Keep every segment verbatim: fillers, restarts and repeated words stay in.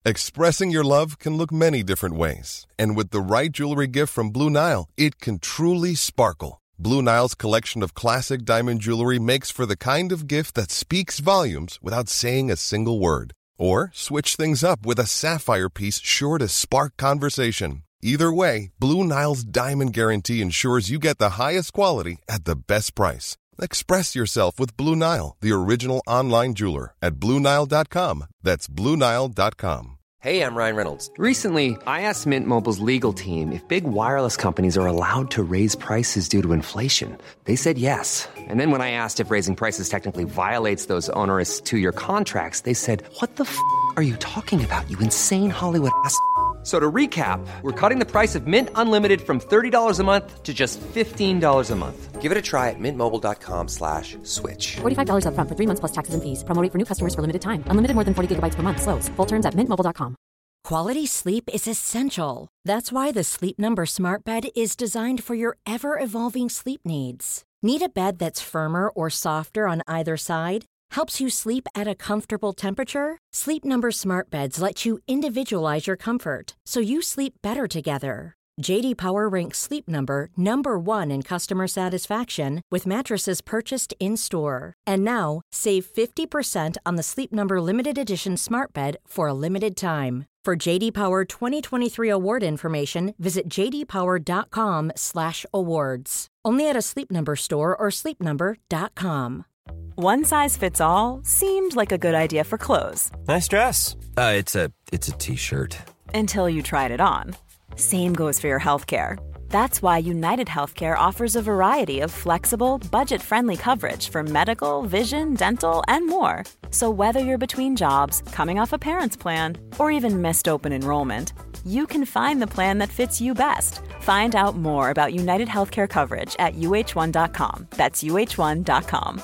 Expressing your love can look many different ways. And with the right jewelry gift from Blue Nile, it can truly sparkle. Blue Nile's collection of classic diamond jewelry makes for the kind of gift that speaks volumes without saying a single word. Or switch things up with a sapphire piece sure to spark conversation. Either way, Blue Nile's Diamond Guarantee ensures you get the highest quality at the best price. Express yourself with Blue Nile, the original online jeweler, at Blue Nile dot com. That's Blue Nile dot com. Hey, I'm Ryan Reynolds. Recently, I asked Mint Mobile's legal team if big wireless companies are allowed to raise prices due to inflation. They said yes. And then when I asked if raising prices technically violates those onerous two-year contracts, they said, what the f*** are you talking about, you insane Hollywood ass f- So to recap, we're cutting the price of Mint Unlimited from thirty dollars a month to just fifteen dollars a month. Give it a try at mintmobile.com slash switch. forty-five dollars up front for three months plus taxes and fees. Promo rate for new customers for limited time. Unlimited more than forty gigabytes per month. Slows full terms at mint mobile dot com. Quality sleep is essential. That's why the Sleep Number Smart Bed is designed for your ever-evolving sleep needs. Need a bed that's firmer or softer on either side? Helps you sleep at a comfortable temperature? Sleep Number Smart Beds let you individualize your comfort, so you sleep better together. J D Power ranks Sleep Number number one in customer satisfaction with mattresses purchased in-store. And now, save fifty percent on the Sleep Number Limited Edition Smart Bed for a limited time. For J D Power twenty twenty-three award information, visit j d power dot com slash awards. Only at a Sleep Number store or sleep number dot com. One size fits all seemed like a good idea for clothes. Nice dress. Uh, it's a it's a t-shirt. Until you tried it on. Same goes for your healthcare. That's why United Healthcare offers a variety of flexible, budget-friendly coverage for medical, vision, dental, and more. So whether you're between jobs, coming off a parent's plan, or even missed open enrollment, you can find the plan that fits you best. Find out more about United Healthcare coverage at u h one dot com. That's u h one dot com.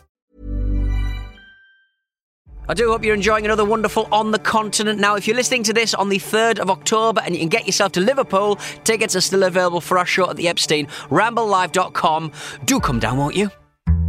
I do hope you're enjoying another wonderful On the Continent. Now, if you're listening to this on the third of October and you can get yourself to Liverpool, tickets are still available for our show at the Epstein, ramble live dot com. Do come down, won't you?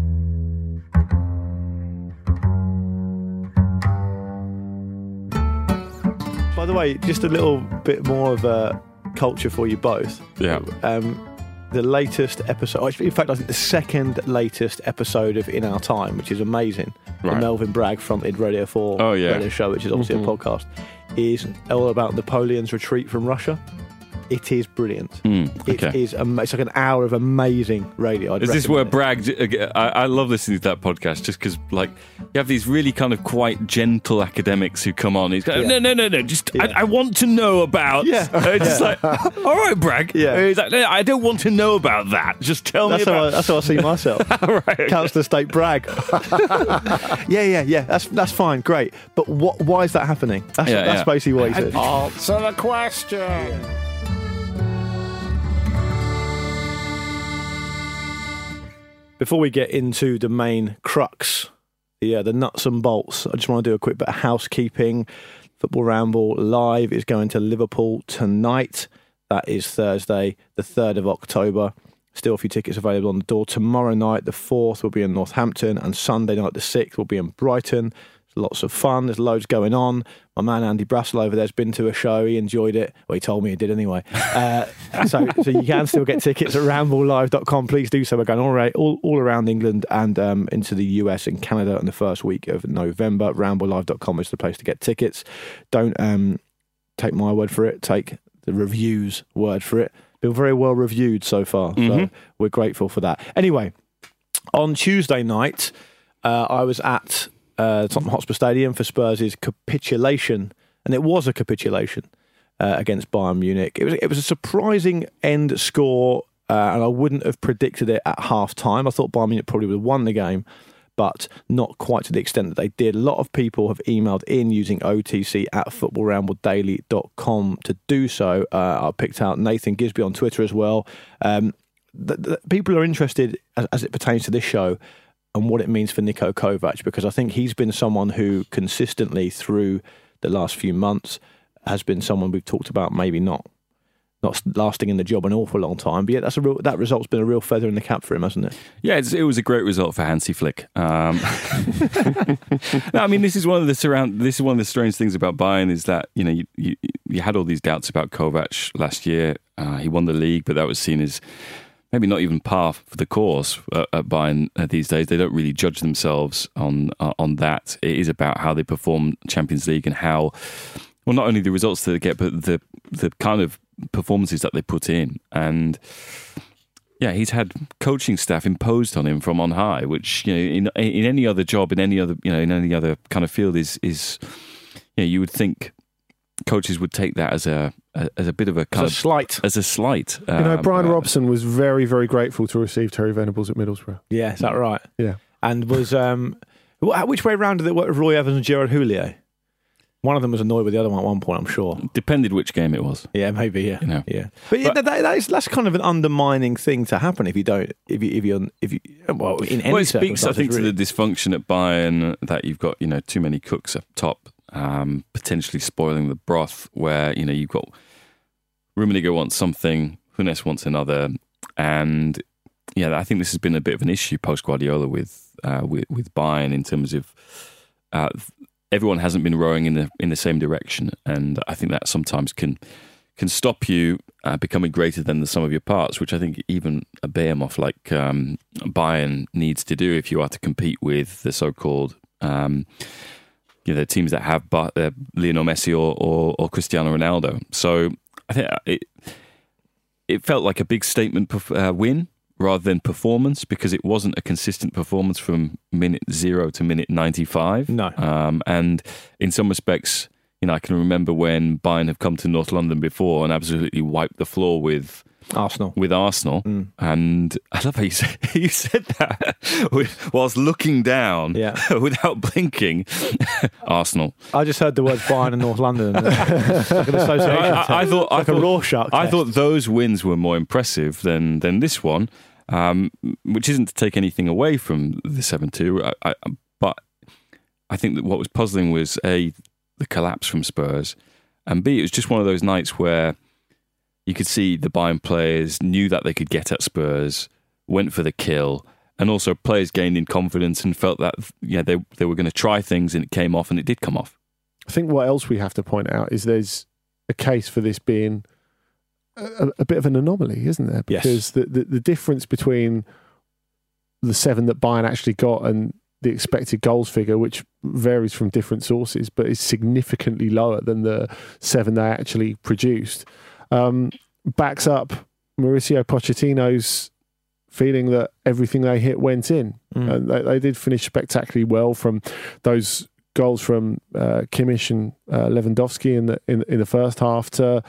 By the way, just a little bit more of a culture for you both. Yeah. Um, the latest episode, in fact, I think the second latest episode of In Our Time, which is amazing, right. The Melvin Bragg fronted Radio four oh, yeah. radio show, which is obviously mm-hmm. a podcast, is all about Napoleon's retreat from Russia. It is brilliant. Mm, okay. It is. Am- it's like an hour of amazing radio. I'd is this where it. Bragg? I, I love listening to that podcast just because, like, you have these really kind of quite gentle academics who come on. He's going, yeah. no, no, no, no. Just yeah. I, I want to know about. Yeah. Uh, just yeah. like, all right, Bragg. Yeah. He's like, no, I don't want to know about that. Just tell that's me about. How I, that's how I see myself. Right. Councillor State Bragg. yeah, yeah, yeah. That's that's fine, great. But what? Why is that happening? That's yeah, that's yeah. basically what he said. Answer the question. Yeah. Before we get into the main crux, the, uh, the nuts and bolts, I just want to do a quick bit of housekeeping. Football Ramble Live is going to Liverpool tonight. That is Thursday, the third of October. Still a few tickets available on the door. Tomorrow night, the fourth, will be in Northampton, and Sunday night, the sixth, will be in Brighton. Lots of fun. There's loads going on. My man Andy Brassel over there's been to a show. He enjoyed it. Well, he told me he did anyway. Uh, so, so you can still get tickets at ramble live dot com. Please do so. We're going all, right, all, all around England and um, into the U S and Canada in the first week of November. ramble live dot com is the place to get tickets. Don't um, take my word for it. Take the reviews' word for it. Been very well reviewed so far. Mm-hmm. So we're grateful for that. Anyway, on Tuesday night, uh, I was at Uh, Tottenham Hotspur Stadium for Spurs' capitulation, and it was a capitulation uh, against Bayern Munich. It was it was a surprising end score, uh, and I wouldn't have predicted it at half time. I thought Bayern Munich probably would have won the game, but not quite to the extent that they did. A lot of people have emailed in using O T C at football ramble daily dot com to do so. Uh, I picked out Nathan Gisby on Twitter as well. Um, the, the, people are interested as, as it pertains to this show and what it means for Niko Kovac, because I think he's been someone who consistently through the last few months has been someone we've talked about maybe not not lasting in the job an awful long time. But yeah, that's a real, that result's been a real feather in the cap for him, hasn't it? Yeah, it's, it was a great result for Hansi Flick. Um, no, I mean, this is one of the surround. This is one of the strange things about Bayern is that you know you, you, you had all these doubts about Kovac last year. Uh, he won the league, but that was seen as maybe not even par for the course at, at Bayern these days. They don't really judge themselves on uh, on that. It is about how they perform Champions League and how, well, not only the results that they get, but the the kind of performances that they put in. And yeah, he's had coaching staff imposed on him from on high, which you know in in any other job, in any other you know in any other kind of field is is you know, you would think coaches would take that as a as a bit of a kind as a of slight as a slight. You know, um, Brian uh, Robson was very very grateful to receive Terry Venables at Middlesbrough. Yeah, is that right? Yeah, and was um, which way round did it work with Roy Evans and Gerard Houllier? One of them was annoyed with the other one at one point, I'm sure. Depended which game it was. Yeah, maybe. Yeah, you know. yeah. But, but that, that is, that's kind of an undermining thing to happen if you don't, if you, if you, if you, well, in any well, it speaks, I think, really. to the dysfunction at Bayern that you've got, you know, too many cooks up top, um, potentially spoiling the broth. Where you know you've got Rummenigge wants something, Hunes wants another, and yeah, I think this has been a bit of an issue post Guardiola with uh, with with Bayern in terms of. Uh, Everyone hasn't been rowing in the in the same direction, and I think that sometimes can can stop you uh, becoming greater than the sum of your parts, which I think even a behemoth like um, Bayern needs to do if you are to compete with the so-called um, you know the teams that have uh, Lionel Messi or, or or Cristiano Ronaldo. So I think it it felt like a big statement uh, win. Rather than performance, because it wasn't a consistent performance from minute zero to minute ninety-five. No. Um, and in some respects, you know, I can remember when Bayern have come to North London before and absolutely wiped the floor with Arsenal. With Arsenal. Mm. And I love how you said, you said that whilst looking down yeah. without blinking. Arsenal. I just heard the words Bayern and North London. It's like an association I, I, I thought, it's like I thought, a Rorschach I test. thought those wins were more impressive than, than this one. Um, which isn't to take anything away from the seven two, I, I, but I think that what was puzzling was A, the collapse from Spurs, and B, it was just one of those nights where you could see the Bayern players knew that they could get at Spurs, went for the kill, and also players gained in confidence and felt that yeah they they were going to try things, and it came off, and it did come off. I think what else we have to point out is there's a case for this being A, a bit of an anomaly, isn't there? Because yes. the, the, the difference between the seven that Bayern actually got and the expected goals figure, which varies from different sources, but is significantly lower than the seven they actually produced, um, backs up Mauricio Pochettino's feeling that everything they hit went in. Mm. And they, they did finish spectacularly well from those goals from uh, Kimmich and uh, Lewandowski in the in, in the first half to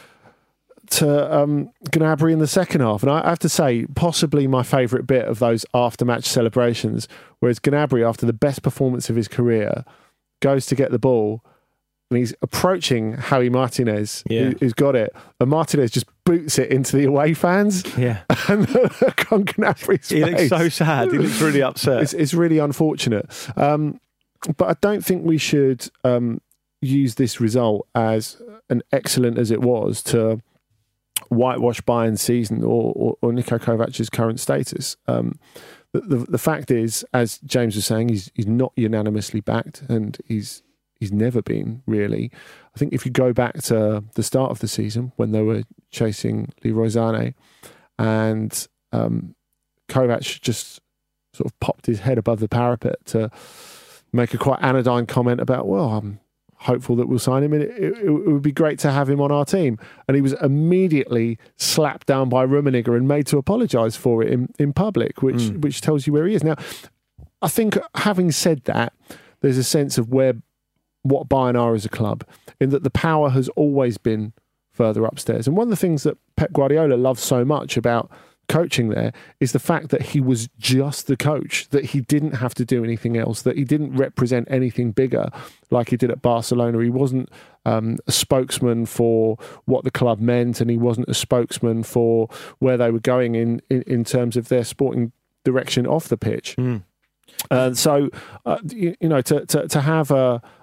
to um, Gnabry in the second half. And I have to say, possibly my favourite bit of those after-match celebrations, whereas Gnabry, after the best performance of his career, goes to get the ball and he's approaching Javi Martinez, yeah. who, who's got it, and Martinez just boots it into the away fans. Yeah. And look on Gnabry's he face. looks so sad. He looks really upset. It's, it's really unfortunate. Um, but I don't think we should um, use this result as an excellent as it was to whitewash Bayern's season or, or, or Niko Kovac's current status. Um, the, the the fact is, as James was saying, he's he's not unanimously backed, and he's he's never been really. I think if you go back to the start of the season when they were chasing Leroy Sané, and um, Kovac just sort of popped his head above the parapet to make a quite anodyne comment about, well, I'm hopeful that we'll sign him, and it, it, it would be great to have him on our team. And he was immediately slapped down by Rummenigge and made to apologise for it in, in public, which mm. which tells you where he is. Now, I think having said that, there's a sense of where what Bayern are as a club, in that the power has always been further upstairs. And one of the things that Pep Guardiola loves so much about coaching there is the fact that he was just the coach, that he didn't have to do anything else, that he didn't represent anything bigger like he did at Barcelona. He wasn't um, a spokesman for what the club meant, and he wasn't a spokesman for where they were going in, in, in terms of their sporting direction off the pitch. Mm. And so, uh, you, you know, to, to, to have a,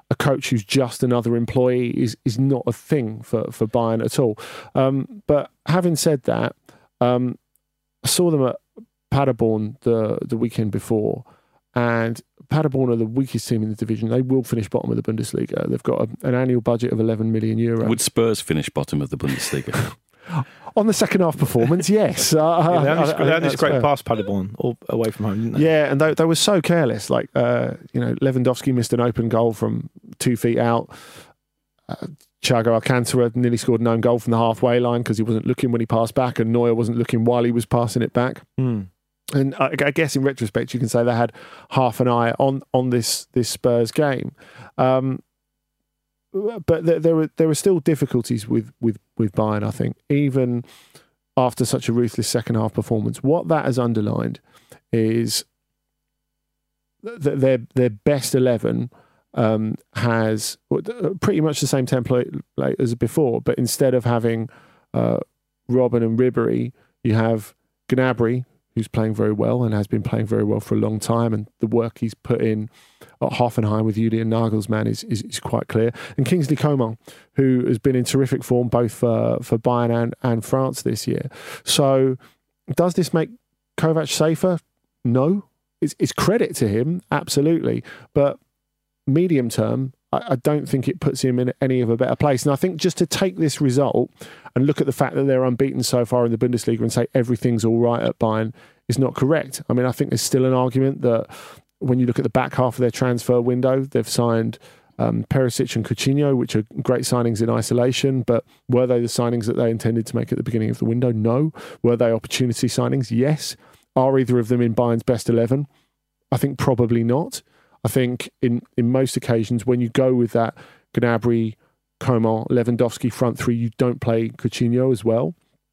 a coach who's just another employee is is not a thing for, for Bayern at all. Um, but having said that, um, I saw them at Paderborn the, the weekend before, and Paderborn are the weakest team in the division. They will finish bottom of the Bundesliga. They've got a, an annual budget of eleven million euro. Would Spurs finish bottom of the Bundesliga? On the second half performance, yes. Uh, yeah, they only, I, I, they only scraped fair. past Paderborn all away from home, didn't they? Yeah, and they, they were so careless. Like, uh, you know, Lewandowski missed an open goal from two feet out. Uh, Thiago Alcantara nearly scored an own goal from the halfway line because he wasn't looking when he passed back, and Neuer wasn't looking while he was passing it back. Mm. And I, I guess in retrospect, you can say they had half an eye on on this this Spurs game. Um, but there, there were there were still difficulties with, with, with Bayern, I think, even after such a ruthless second half performance. What that has underlined is that their their best eleven um, has pretty much the same template as before, but instead of having uh, Robben and Ribéry, you have Gnabry, who's playing very well and has been playing very well for a long time, and the work he's put in at Hoffenheim with Julian Nagelsmann is, is, is quite clear. And Kingsley Coman, who has been in terrific form both for, for Bayern and, and France this year. So does this make Kovac safer? No. It's, it's credit to him, absolutely. But medium term, I, I don't think it puts him in any of a better place. And I think just to take this result and look at the fact that they're unbeaten so far in the Bundesliga and say everything's all right at Bayern is not correct. I mean, I think there's still an argument that when you look at the back half of their transfer window, they've signed um, Perisic and Coutinho, which are great signings in isolation, but were they the signings that they intended to make at the beginning of the window? No. Were they opportunity signings? Yes. Are either of them in Bayern's best eleven? I think probably not. I think in, in most occasions, when you go with that Gnabry, Coman, Lewandowski front three, you don't play Coutinho as well.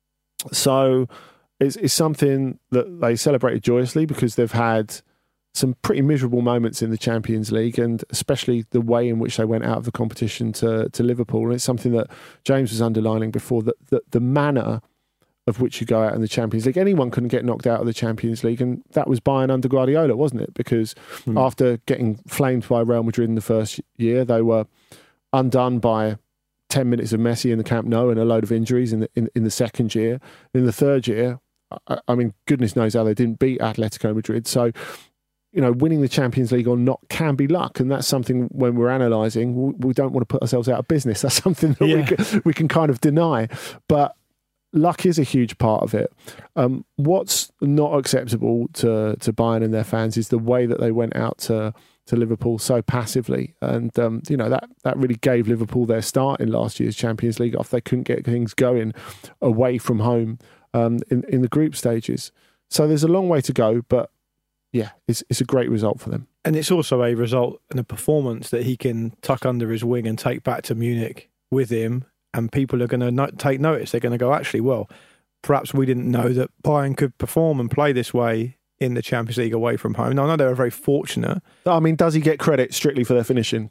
So it's, it's something that they celebrated joyously because they've had some pretty miserable moments in the Champions League, and especially the way in which they went out of the competition to, to Liverpool. And it's something that James was underlining before, that, that the manner of which you go out in the Champions League. Anyone couldn't get knocked out of the Champions League, and that was Bayern under Guardiola, wasn't it? Because mm. after getting flamed by Real Madrid in the first year, they were undone by ten minutes of Messi in the Camp Nou and a load of injuries in the, in, in the second year. In the third year, I, I mean, goodness knows how they didn't beat Atletico Madrid. So, you know, winning the Champions League or not can be luck, and that's something when we're analysing, we, we don't want to put ourselves out of business. That's something that yeah. we, can, we can kind of deny. But luck is a huge part of it. Um, what's not acceptable to, to Bayern and their fans is the way that they went out to, to Liverpool so passively. And, um, you know, that, that really gave Liverpool their start in last year's Champions League after they couldn't get things going away from home um, in, in the group stages. So there's a long way to go, but yeah, it's, it's a great result for them. And it's also a result and a performance that he can tuck under his wing and take back to Munich with him. And people are going to no- take notice. They're going to go, actually, well, perhaps we didn't know that Bayern could perform and play this way in the Champions League away from home. Now, I know they were very fortunate. I mean, does he get credit strictly for their finishing?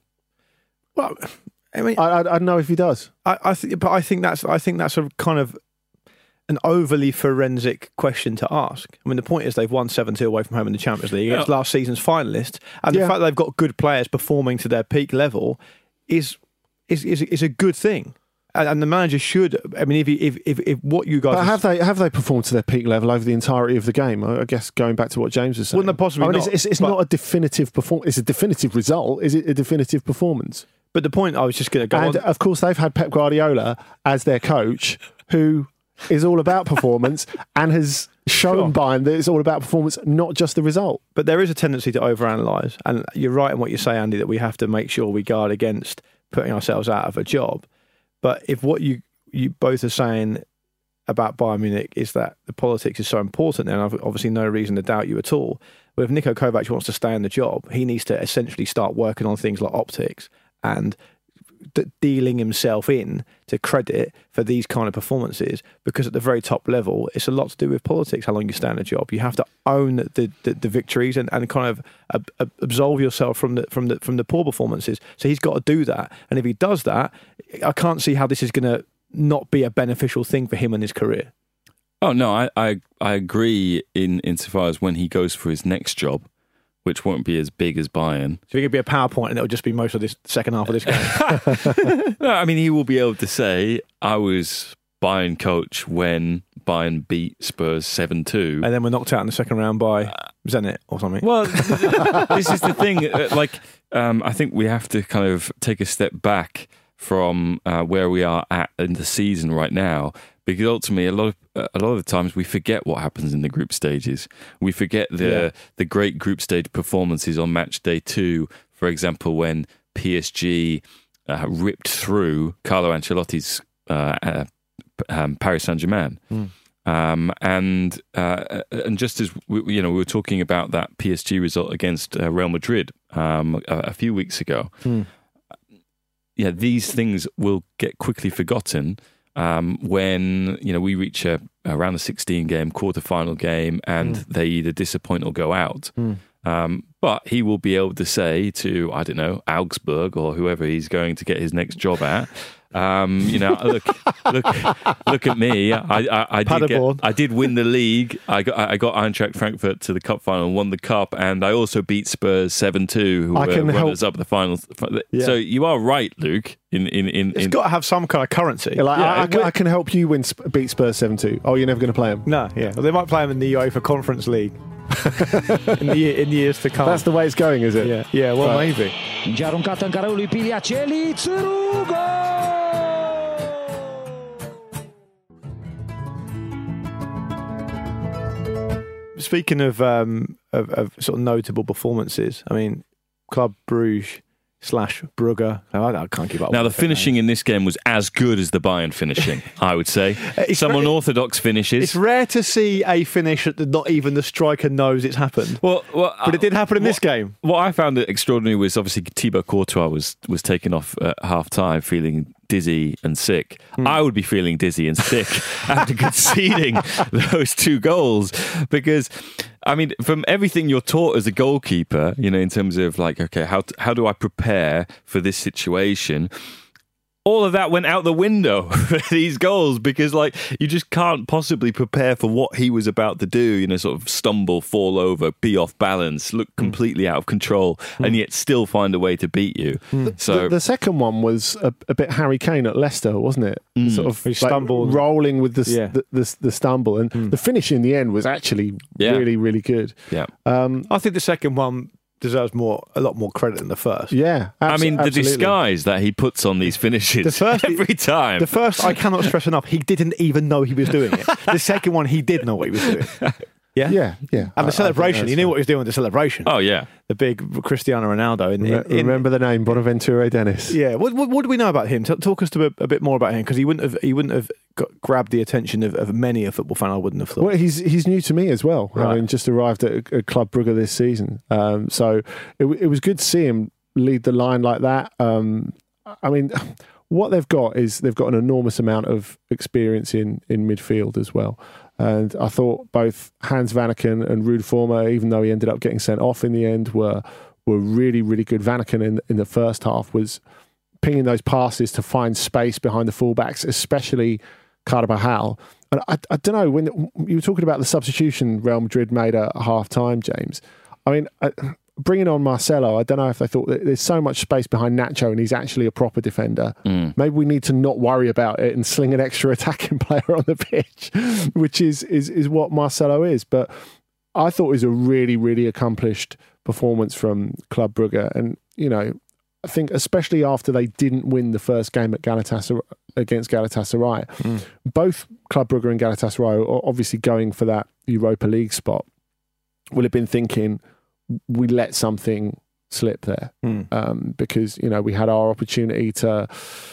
Well, I mean, I, I, I don't know if he does. I, I think, but I think that's I think that's a kind of an overly forensic question to ask. I mean, the point is they've won seven two away from home in the Champions League against yeah. last season's finalists, and yeah. the fact that they've got good players performing to their peak level is is is, is a good thing. And the manager should. I mean, if if if, if what you guys but have they have they performed to their peak level over the entirety of the game? I guess going back to what James was saying, wouldn't they possibly? I mean, not, it's, it's, it's not a definitive performance. It's a definitive result. Is it a definitive performance? But the point I was just going to go and on. Of course, they've had Pep Guardiola as their coach, who is all about performance and has shown sure. Bayern that it's all about performance, not just the result. But there is a tendency to overanalyze, and you're right in what you say, Andy, that we have to make sure we guard against putting ourselves out of a job. But if what you you both are saying about Bayern Munich is that the politics is so important, and I've obviously no reason to doubt you at all. But if Niko Kovac wants to stay in the job, he needs to essentially start working on things like optics and d- dealing himself in to credit for these kind of performances, because at the very top level, it's a lot to do with politics, how long you stay in a job. You have to own the the, the victories and, and kind of ab- ab- absolve yourself from the from the from the poor performances. So he's got to do that, and if he does that, I can't see how this is going to not be a beneficial thing for him and his career. Oh no, I I, I agree in insofar as when he goes for his next job, which won't be as big as Bayern. So it could be a PowerPoint and it'll just be most of this second half of this game. No, I mean, he will be able to say, I was Bayern coach when Bayern beat Spurs seven two. And then we're knocked out in the second round by Zenit or something. Well, this is the thing. Like, um, I think we have to kind of take a step back from uh, where we are at in the season right now, because ultimately, a lot of a lot of the times we forget what happens in the group stages. We forget the yeah. the great group stage performances on match day two, for example, when P S G uh, ripped through Carlo Ancelotti's uh, uh, um, Paris Saint-Germain. Mm. Um, and uh, and just as we, you know, we were talking about that P S G result against uh, Real Madrid um, a, a few weeks ago. Mm. Yeah, these things will get quickly forgotten um, when you know we reach a, a round of sixteen game, quarter final game, and mm. they either disappoint or go out. Mm. Um, but he will be able to say to, I don't know, Augsburg or whoever he's going to get his next job at, um, you know, look, look, look at me. I, I, I did, get, I did win the league. I got, I got Eintracht Frankfurt to the cup final, and won the cup, and I also beat Spurs seven two, who I were runners up the finals. Yeah. So you are right, Luke. In, in, in, it's in, got to have some kind of currency. Yeah, like, yeah, I, I, can, I can help you win, beat Spurs seven two. Oh, you're never going to play them? No, yeah. Well, they might play them in the UEFA Conference League. in, the, in years to come. That's the way it's going, is it? Yeah, yeah. Well, right. Maybe. Speaking of, um, of of sort of notable performances, I mean, Club Brugge slash Brugge. I, I can't keep up. Now, the finishing in this game was as good as the Bayern finishing, I would say. Some very, unorthodox finishes. It's rare to see a finish that not even the striker knows it's happened. Well, well but it did happen in what, this game. What I found extraordinary was obviously Thibaut Courtois was, was taken off at half-time feeling dizzy and sick. Mm. I would be feeling dizzy and sick after conceding those two goals, because I mean, from everything you're taught as a goalkeeper, you know, in terms of like, okay, how how do I prepare for this situation? All of that went out the window for these goals, because like you just can't possibly prepare for what he was about to do, you know, sort of stumble, fall over, be off balance, look completely out of control, mm. and yet still find a way to beat you. Mm. So the, the second one was a, a bit Harry Kane at Leicester, wasn't it? Mm. Sort of he stumbled, like rolling with the, yeah. the, the the stumble, and mm. the finish in the end was actually yeah. really, really good. Yeah, um, I think the second one deserves more, a lot more credit than the first. Yeah, abso- I mean, the absolutely. disguise that he puts on these finishes the first, every time. The first, I cannot stress enough, he didn't even know he was doing it. The second one, he did know what he was doing. Yeah, yeah, yeah. And the I, celebration, I he knew what he was doing with the celebration. Oh yeah, the big Cristiano Ronaldo. In, in, in, Remember the name, Bonaventure Dennis. Yeah. What, what, what do we know about him? T- talk us to a, a bit more about him, because he wouldn't have he wouldn't have got, grabbed the attention of, of many a football fan. I wouldn't have thought. Well, he's he's new to me as well. Right. Having just arrived at, at Club Brugge this season, um, so it, it was good to see him lead the line like that. Um, I mean, what they've got is they've got an enormous amount of experience in in midfield as well. And I thought both Hans Vanaken and Ruud Vormer, even though he ended up getting sent off in the end, were were really, really good. Vanaken in, in the first half was pinging those passes to find space behind the fullbacks, especially Carvajal. And I, I don't know, when you were talking about the substitution Real Madrid made at half-time, James, I mean, I, bringing on Marcelo, I don't know if they thought that there's so much space behind Nacho and he's actually a proper defender. Mm. Maybe we need to not worry about it and sling an extra attacking player on the pitch, which is, is, is what Marcelo is. But I thought it was a really, really accomplished performance from Club Brugge. And, you know, I think especially after they didn't win the first game at Galatasaray, against Galatasaray, mm. both Club Brugge and Galatasaray are obviously going for that Europa League spot, will have been thinking, we let something slip there mm. um, because, you know, we had our opportunity to,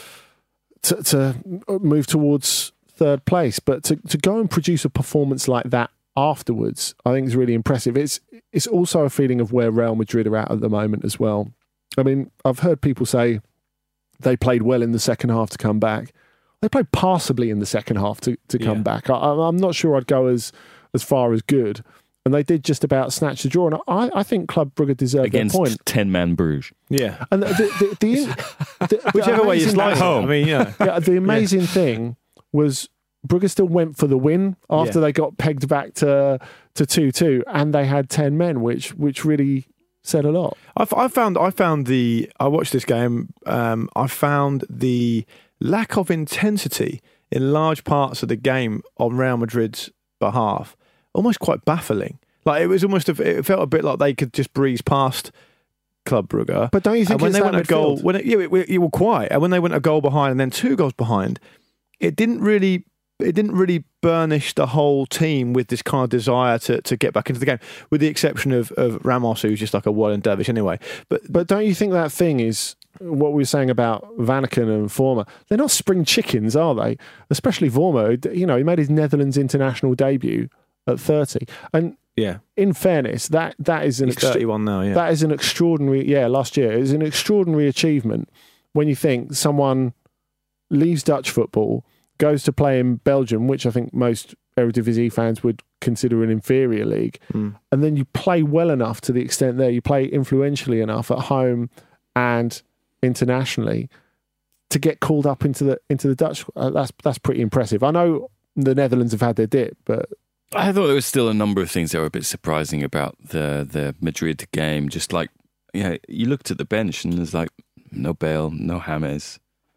to to move towards third place, but to, to go and produce a performance like that afterwards, I think is really impressive. It's it's also a feeling of where Real Madrid are at at the moment as well. I mean, I've heard people say they played well in the second half to come back. They played passably in the second half to, to come yeah. back. I, I'm not sure I'd go as as far as good. And they did just about snatch the draw. And I, I think Club Brugge deserved against their point. ten-man Bruges. Yeah. And the, the, the, the, the whichever way you slice it. home. I mean, yeah. yeah the amazing yeah. thing was Brugge still went for the win after yeah. they got pegged back to to two two, and they had ten men, which which really said a lot. I, I found I found the I watched this game. Um, I found the lack of intensity in large parts of the game on Real Madrid's behalf almost quite baffling. Like it was almost a, it felt a bit like they could just breeze past Club Brugge. But don't you think and when it's they that went a goal? midfield? When it, yeah, it, it, it were quiet. And when they went a goal behind and then two goals behind, it didn't really. It didn't really burnish the whole team with this kind of desire to, to get back into the game, with the exception of, of Ramos, who's just like a wild dervish anyway. But But don't you think that thing is what we were saying about Vanaken and Vormer? They're not spring chickens, are they? Especially Vormer. You know, he made his Netherlands international debut at thirty. And yeah, in fairness, that that is an he's thirty-one now. Yeah, that is an extraordinary. Yeah, last year is an extraordinary achievement when you think someone leaves Dutch football, goes to play in Belgium, which I think most Eredivisie fans would consider an inferior league, mm. and then you play well enough to the extent there, you play influentially enough at home and internationally to get called up into the into the Dutch. Uh, that's that's pretty impressive. I know the Netherlands have had their dip, but I thought there was still a number of things that were a bit surprising about the the Madrid game. Just like, you know, you looked at the bench and there's like no Bale, no James.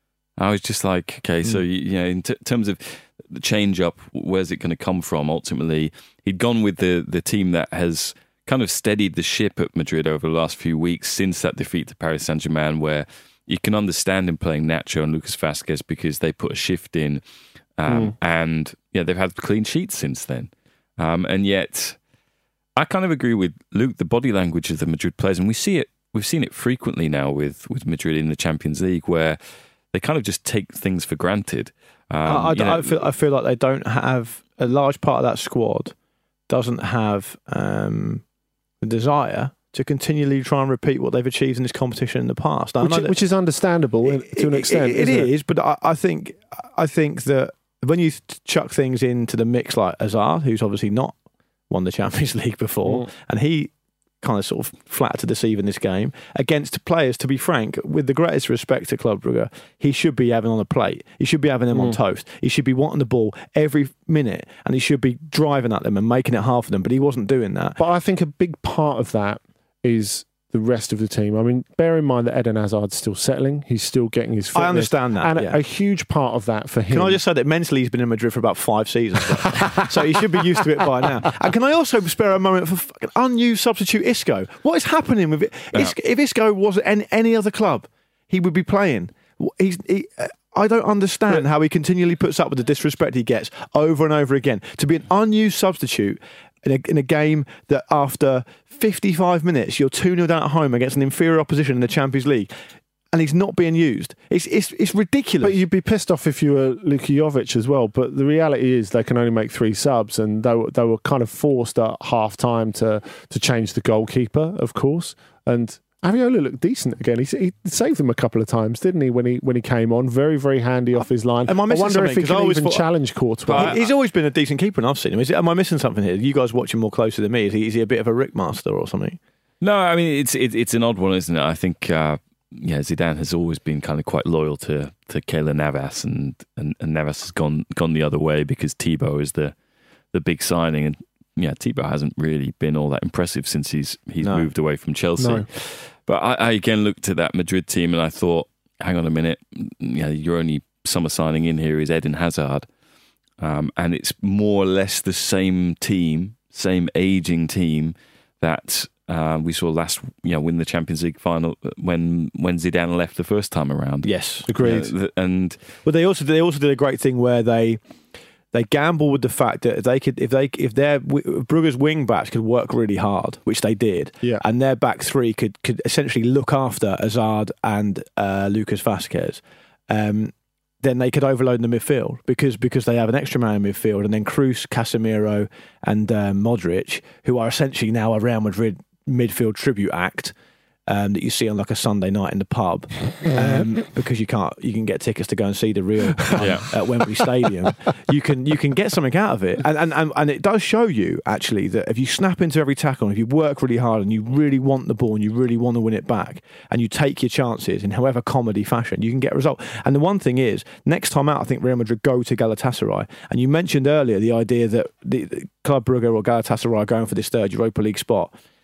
I was just like, okay, so, you, you know, in t- terms of the change-up, where's it going to come from ultimately? He'd gone with the, the team that has kind of steadied the ship at Madrid over the last few weeks since that defeat to Paris Saint-Germain, where you can understand him playing Nacho and Lucas Vazquez because they put a shift in. Um, mm. And, yeah, they've had clean sheets since then. Um, and yet, I kind of agree with Luke, the body language of the Madrid players, and we see it, we've seen it frequently now with, with Madrid in the Champions League, where they kind of just take things for granted. Um, I, I, you know, I feel I feel like they don't have a large part of that squad doesn't have um, the desire to continually try and repeat what they've achieved in this competition in the past. Which, which is understandable it, to an extent. It, it, it is, but I, I think I think that when you chuck things into the mix like Hazard, who's obviously not won the Champions League before, mm. and he kind of sort of flat to deceive in this game against players, to be frank, with the greatest respect to Club Brugge, he should be having on a plate. He should be having them mm. on toast. He should be wanting the ball every minute and he should be driving at them and making it hard for them, but he wasn't doing that. But I think a big part of that is the rest of the team. I mean, bear in mind that Eden Hazard's still settling. He's still getting his fitness. I understand that. And yeah. a, a huge part of that for him... Can I just say that mentally he's been in Madrid for about five seasons. So he should be used to it by now. And can I also spare a moment for fucking unused substitute Isco? What is happening with it? Yeah. Isco, if Isco was at any, any other club, he would be playing. He's... He, I don't understand how he continually puts up with the disrespect he gets over and over again. To be an unused substitute in a, in a game that after fifty-five minutes you're two nil down at home against an inferior opposition in the Champions League and he's not being used. It's it's it's ridiculous. But you'd be pissed off if you were Luka Jovic as well. But the reality is they can only make three subs, and they were, they were kind of forced at half time to to change the goalkeeper, of course. And Aviola looked decent again. He, he saved them a couple of times, didn't he? When he when he came on, very very handy off his line. Am I, I wonder if he can even thought, challenge Courtois. He's always been a decent keeper, and I've seen him. Is it, am I missing something here? You guys watching more closely than me? Is he, is he a bit of a Rick master or something? No, I mean it's it, it's an odd one, isn't it? I think uh, yeah, Zidane has always been kind of quite loyal to to Keylor Navas, and, and and Navas has gone gone the other way because Thibaut is the the big signing, and yeah, Thibaut hasn't really been all that impressive since he's he's no. moved away from Chelsea. No. But I, I again looked at that Madrid team and I thought, hang on a minute, you know, your only summer signing in here is Eden Hazard. Um, and it's more or less the same team, same aging team that uh, we saw last, you know, win the Champions League final when when Zidane left the first time around. Yes, agreed. You know, and but they also they also did a great thing where they. They gamble with the fact that if they could, if they, if their Brugge's wing backs could work really hard, which they did, yeah. and their back three could could essentially look after Hazard and uh, Lucas Vazquez, um, then they could overload the midfield because because they have an extra man in midfield, and then Kroos, Casemiro, and um, Modric, who are essentially now a Real Madrid midfield tribute act. Um, that you see on like a Sunday night in the pub, um, because you can't, you can get tickets to go and see the real um, yeah. at Wembley Stadium. You can you can get something out of it, and, and and and it does show you actually that if you snap into every tackle, and if you work really hard, and you really want the ball, and you really want to win it back, and you take your chances in however comedy fashion, you can get a result. And the one thing is, next time out, I think Real Madrid go to Galatasaray. And you mentioned earlier the idea that the, the Club Brugge or Galatasaray are going for this third Europa League spot.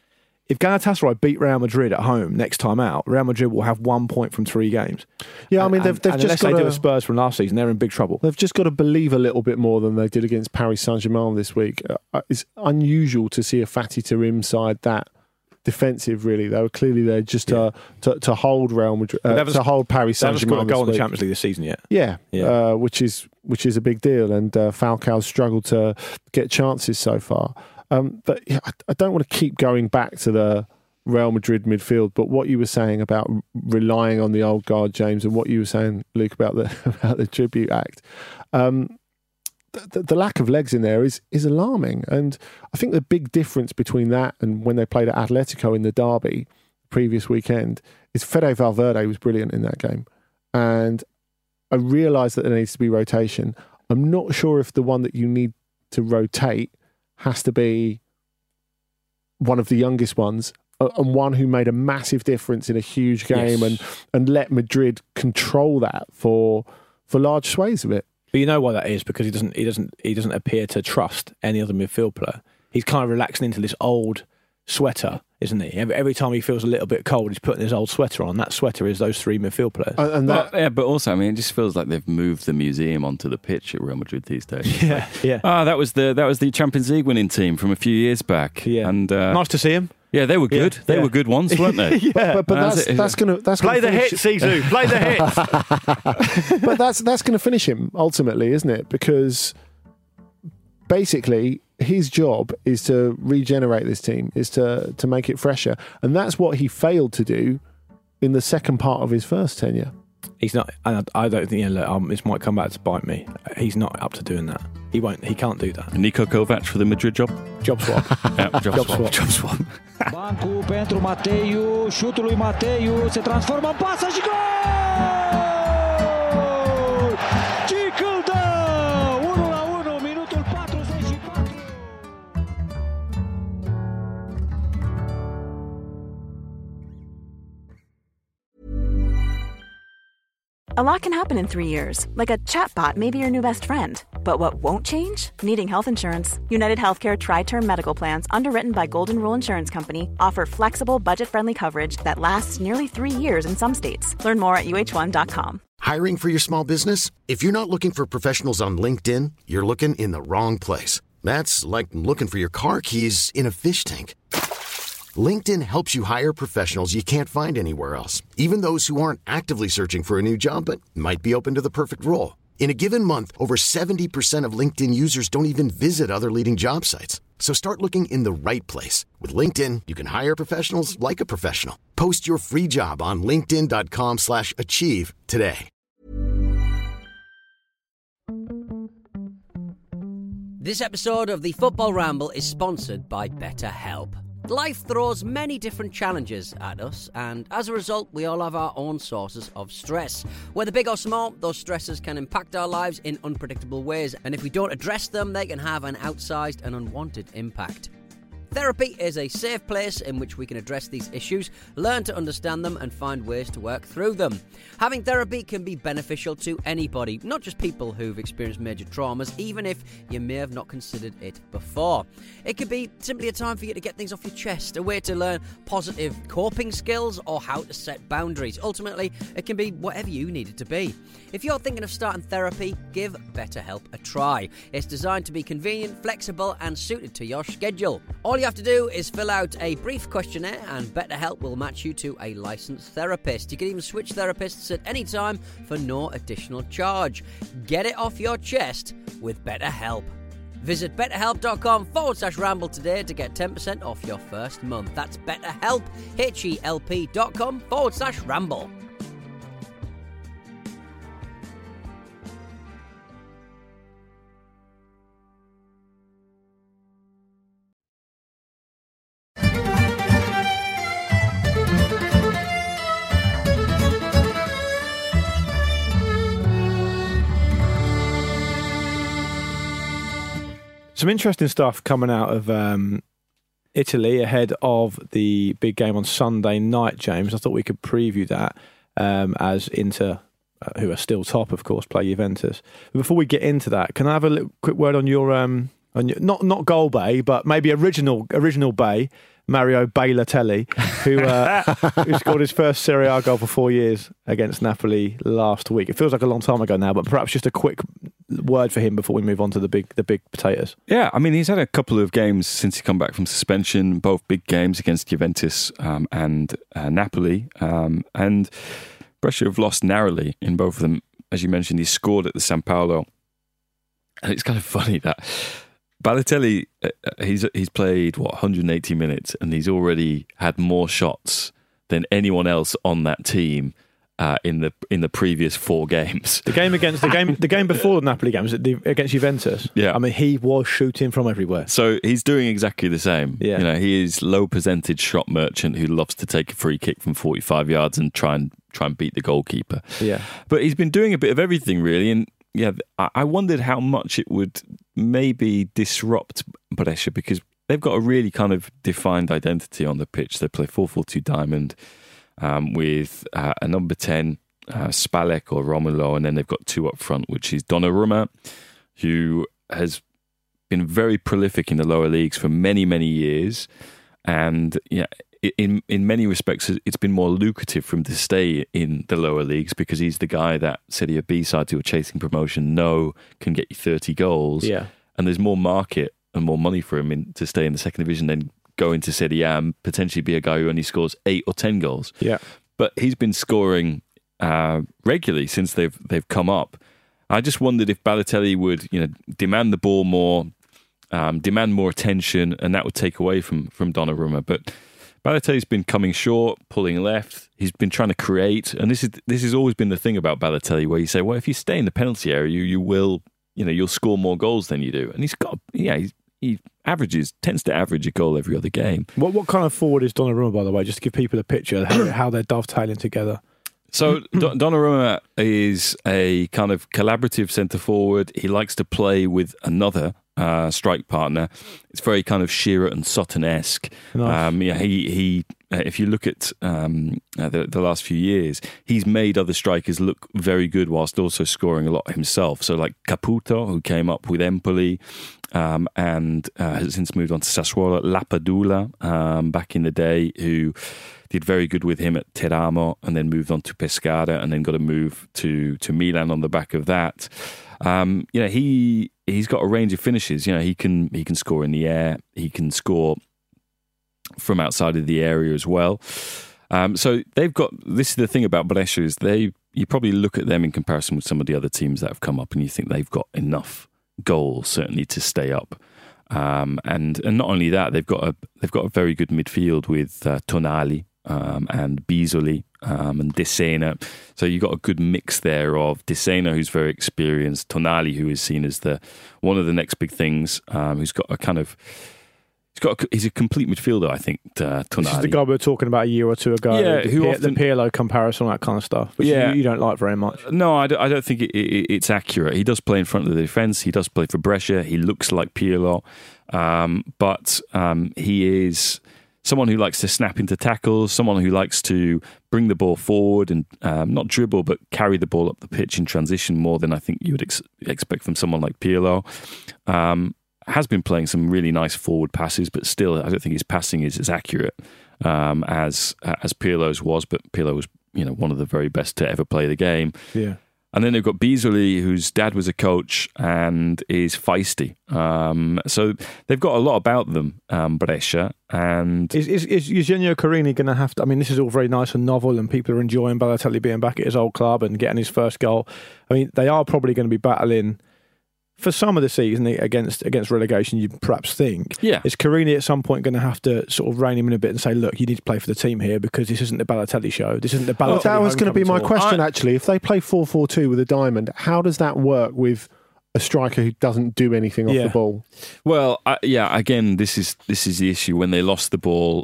if Galatasaray beat Real Madrid at home next time out, Real Madrid will have one point from three games. Yeah, I mean, and, they've, they've and just unless got they to, do a Spurs from last season, they're in big trouble. They've just got to believe a little bit more than they did against Paris Saint-Germain this week. Uh, it's unusual to see a Fatih Terim side that defensive, really. They were clearly there just to yeah. to, to hold Real Madrid, uh, to hold Paris Saint-Germain. They haven't scored a goal in the week. Champions League this season yet. Yeah, yeah. Uh, which is which is a big deal. And uh, Falcao's struggled to get chances so far. Um, but yeah, I, I don't want to keep going back to the Real Madrid midfield. But what you were saying about relying on the old guard, James, and what you were saying, Luke, about the about the tribute act. Um, The, the lack of legs in there is is alarming, and I think the big difference between that and when they played at Atletico in the derby previous weekend is Fede Valverde was brilliant in that game, and I realise that there needs to be rotation. I'm not sure if the one that you need to rotate has to be one of the youngest ones and one who made a massive difference in a huge game yes. and and let Madrid control that for for large swathes of it. But you know why that is, because he doesn't he doesn't he doesn't appear to trust any other midfield player. He's kind of relaxing into this old sweater, isn't he? Every, every time he feels a little bit cold, he's putting his old sweater on. That sweater is those three midfield players. Uh, and that, well, yeah, but also, I mean, it just feels like they've moved the museum onto the pitch at Real Madrid these days. Yeah, like, yeah. Ah, that was the that was the Champions League winning team from a few years back. Yeah, and uh, nice to see him. Yeah, they were good. Yeah, they yeah. were good ones, weren't they? yeah, but, but, but that's it, that's gonna that's play gonna the finish. hits, Zizou. Play the hits. But that's that's going to finish him ultimately, isn't it? Because basically his job is to regenerate this team, is to to make it fresher, and that's what he failed to do in the second part of his first tenure. He's not. I, I don't think. Yeah, look, um, this might come back to bite me. He's not up to doing that. He won't. He can't do that. Nico Kovac for the Madrid job. Job swap. yeah, job, job swap. swap. Job swap. Banco pentru Mateu, șutul lui Mateu se transformă în pasă și gol! Cic îl dă! unu la unu, minutul patruzeci și patru. A lot can happen in three years, like a chatbot may be your new best friend. But what won't change? Needing health insurance. United Healthcare Tri-Term Medical Plans, underwritten by Golden Rule Insurance Company, offer flexible, budget-friendly coverage that lasts nearly three years in some states. Learn more at U H one dot com. Hiring for your small business? If you're not looking for professionals on LinkedIn, you're looking in the wrong place. That's like looking for your car keys in a fish tank. LinkedIn helps you hire professionals you can't find anywhere else, even those who aren't actively searching for a new job but might be open to the perfect role. In a given month, over seventy percent of LinkedIn users don't even visit other leading job sites. So start looking in the right place. With LinkedIn, you can hire professionals like a professional. Post your free job on linkedin dot com slash achieve today. This episode of the Football Ramble is sponsored by BetterHelp. Life throws many different challenges at us, and as a result, we all have our own sources of stress. Whether big or small, those stresses can impact our lives in unpredictable ways, and if we don't address them, they can have an outsized and unwanted impact. Therapy is a safe place in which we can address these issues, learn to understand them, and find ways to work through them. Having therapy can be beneficial to anybody, not just people who've experienced major traumas, even if you may have not considered it before. It could be simply a time for you to get things off your chest, a way to learn positive coping skills or how to set boundaries. Ultimately, it can be whatever you need it to be. If you're thinking of starting therapy, give BetterHelp a try. It's designed to be convenient, flexible, and suited to your schedule. All you have to do is fill out a brief questionnaire and BetterHelp will match you to a licensed therapist. You can even switch therapists at any time for no additional charge. Get it off your chest with BetterHelp. Visit betterhelp.com forward slash ramble today to get ten percent off your first month. That's BetterHelp, H-E-L-P dot com forward slash ramble. Some interesting stuff coming out of um, Italy ahead of the big game on Sunday night, James. I thought we could preview that um, as Inter, uh, who are still top, of course, play Juventus. But before we get into that, can I have a little quick word on your, um, on your not not goal Bay, but maybe original original Bay, Mario Balotelli, who, uh, who scored his first Serie A goal for four years against Napoli last week. It feels like a long time ago now, but perhaps just a quick word for him before we move on to the big the big potatoes. Yeah, I mean, he's had a couple of games since he come back from suspension, both big games against Juventus um, and uh, Napoli. Um, and Brescia have lost narrowly in both of them. As you mentioned, he scored at the San Paolo. And it's kind of funny that Balotelli, uh, he's he's played, what, one hundred eighty minutes, and he's already had more shots than anyone else on that team uh, in the in the previous four games. The game against the game the game before the Napoli game was it the, against Juventus. Yeah, I mean, he was shooting from everywhere. So he's doing exactly the same. Yeah, you know, he is low percentage shot merchant who loves to take a free kick from forty-five yards and try and try and beat the goalkeeper. Yeah, but he's been doing a bit of everything really, and yeah, I wondered how much it would maybe disrupt Brescia because they've got a really kind of defined identity on the pitch. They play four four two diamond um, with uh, a number ten, uh, Spalek or Romulo, and then they've got two up front, which is Donnarumma, who has been very prolific in the lower leagues for many, many years. And yeah, in in many respects, it's been more lucrative for him to stay in the lower leagues because he's the guy that Serie B sides who are chasing promotion know can get you thirty goals. Yeah. And there's more market and more money for him in, to stay in the second division than go into Serie A and potentially be a guy who only scores eight or ten goals. Yeah. But he's been scoring uh, regularly since they've they've come up. I just wondered if Balotelli would, you know, demand the ball more, um, demand more attention, and that would take away from from Donnarumma. But Balotelli's been coming short, pulling left. He's been trying to create, and this is this has always been the thing about Balotelli, where you say, well, if you stay in the penalty area, you, you will, you know, you'll score more goals than you do. And he's got, yeah, he's, he averages tends to average a goal every other game. What what kind of forward is Donnarumma, by the way? Just to give people a picture of how, how they're dovetailing together. So Don- Donnarumma is a kind of collaborative centre forward. He likes to play with another uh, strike partner. It's very kind of Shearer and Sutton-esque. Nice. Um, yeah, he he. Uh, if you look at um, uh, the, the last few years, he's made other strikers look very good whilst also scoring a lot himself. So like Caputo, who came up with Empoli um, and uh, has since moved on to Sassuolo. Lapadula, um, back in the day, who did very good with him at Teramo and then moved on to Pescara and then got a move to, to Milan on the back of that. Um, you know, he he's got a range of finishes. You know, he can he can score in the air. He can score from outside of the area as well. Um, so they've got, this is the thing about Brescia, is they, you probably look at them in comparison with some of the other teams that have come up and you think they've got enough goals certainly to stay up. Um, and and not only that, they've got a they've got a very good midfield with uh, Tonali um, and Bisoli um, and De Sena. So you've got a good mix there of De Sena, who's very experienced, Tonali, who is seen as the one of the next big things, um, who's got a kind of He's got. A, he's a complete midfielder, I think. Uh, Tonali. This is the guy we were talking about a year or two ago. Yeah, the, who P- often, the Pirlo comparison, that kind of stuff. Which yeah, you, you don't like very much. No, I don't, I don't think it, it, it's accurate. He does play in front of the defence. He does play for Brescia. He looks like Pirlo, um, but um, he is someone who likes to snap into tackles. Someone who likes to bring the ball forward and um, not dribble, but carry the ball up the pitch in transition more than I think you would ex- expect from someone like Pirlo. Um, has been playing some really nice forward passes, but still, I don't think his passing is as accurate um, as uh, as Pirlo's was. But Pirlo was, you know, one of the very best to ever play the game. Yeah. And then they've got Bisoli, whose dad was a coach and is feisty. Um, so they've got a lot about them, um, Brescia. And is is, is Eugenio Carini going to have to? I mean, this is all very nice and novel, and people are enjoying Balotelli being back at his old club and getting his first goal. I mean, they are probably going to be battling for some of the season against against relegation, you perhaps think. Yeah. Is Carini at some point going to have to sort of rein him in a bit and say, look, you need to play for the team here because this isn't the Balotelli show. This isn't the Balotelli. Well, that was going to be my tour. question, I, actually. If they play four four two with a diamond, how does that work with a striker who doesn't do anything off yeah. the ball? Well, uh, yeah, again, this is this is the issue. When they lost the ball,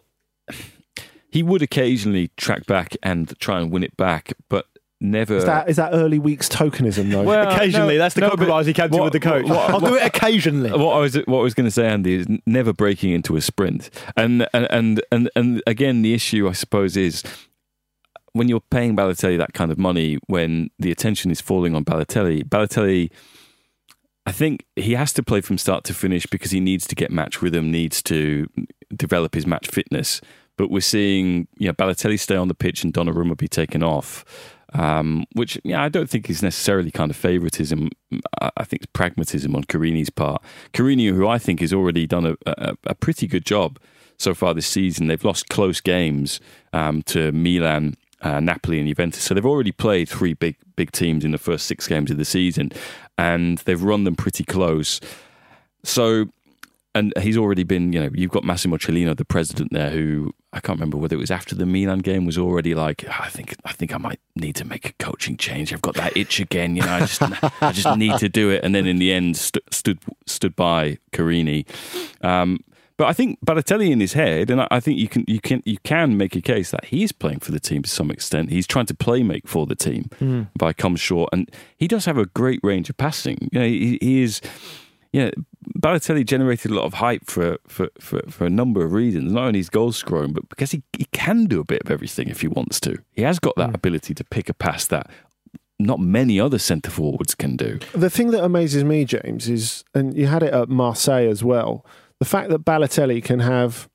he would occasionally track back and try and win it back, but never. Is that, is that early weeks tokenism, though? Well, occasionally, no, that's the no, compromise he came to what, with the coach. What, what, I'll what, do it occasionally. What I was what I was going to say, Andy, is never breaking into a sprint. And and, and and and again, the issue, I suppose, is when you're paying Balotelli that kind of money, when the attention is falling on Balotelli, Balotelli I think he has to play from start to finish because he needs to get match rhythm, needs to develop his match fitness. But we're seeing, you know, Balotelli stay on the pitch and Donnarumma be taken off, um, which yeah, I don't think is necessarily kind of favouritism. I think it's pragmatism on Carini's part. Carini, who I think has already done a, a, a pretty good job so far this season. They've lost close games um, to Milan, uh, Napoli and Juventus. So they've already played three big big teams in the first six games of the season, and they've run them pretty close. So, and he's already been, you know, you've got Massimo Cellino, the president there, who I can't remember whether it was after the Milan game, was already like, oh, I think I think I might need to make a coaching change. I've got that itch again, you know. I just I just need to do it. And then in the end, st- stood stood by Carini. Um, But I think Balotelli in his head, and I think you can you can you can make a case that he's playing for the team to some extent. He's trying to play make for the team, mm. but comes short. And he does have a great range of passing. You know, he, he is. Yeah, you know, Balotelli generated a lot of hype for, for, for, for a number of reasons. Not only his goal scoring, but because he, he can do a bit of everything if he wants to. He has got that mm. ability to pick a pass that not many other centre forwards can do. The thing that amazes me, James, is, and you had it at Marseille as well, the fact that Balotelli can have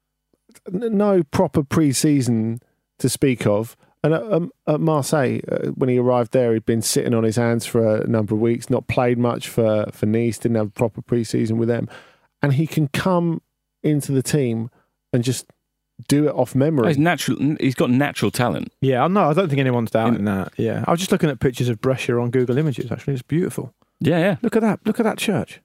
no proper pre-season to speak of. And at, um, at Marseille, uh, when he arrived there, he'd been sitting on his hands for a number of weeks, not played much for, for Nice, didn't have a proper pre-season with them. And he can come into the team and just do it off memory. He's natural. He's got natural talent. Yeah, no, I don't think anyone's doubting that. Yeah, I was just looking at pictures of Brescia on Google Images, actually. It's beautiful. Yeah, yeah. Look at that. Look at that church.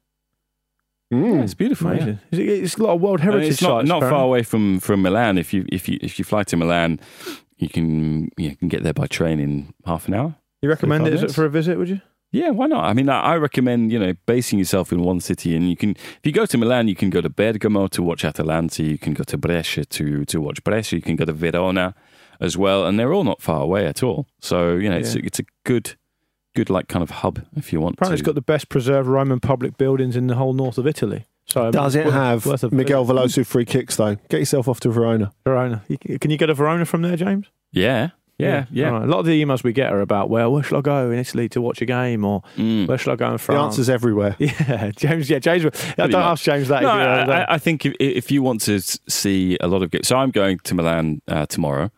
Mm. Yeah, it's beautiful. Yeah. It's a lot of World Heritage I mean, it's not, sites. Not far away from, from Milan. If you if you if you fly to Milan, you can you can get there by train in half an hour. You recommend it minutes. For a visit? Would you? Yeah, why not? I mean, I recommend, you know, basing yourself in one city, and you can, if you go to Milan, you can go to Bergamo to watch Atalanta, you can go to Brescia to to watch Brescia, you can go to Verona as well, and they're all not far away at all. So you know, yeah. it's a, it's a good. Good, like kind of hub, if you want. Apparently, to. It's got the best preserved Roman public buildings in the whole north of Italy. So does it have Miguel Veloso free kicks though? Get yourself off to Verona. Verona. Can you get a Verona from there, James? Yeah, yeah, yeah. yeah. Right. A lot of the emails we get are about, well, where shall I go in Italy to watch a game, or mm. where shall I go in France? The answer's everywhere. Yeah, James. Yeah, James. Don't much. ask James that. No, I, I, I think if, if you want to see a lot of games, so I'm going to Milan uh, tomorrow.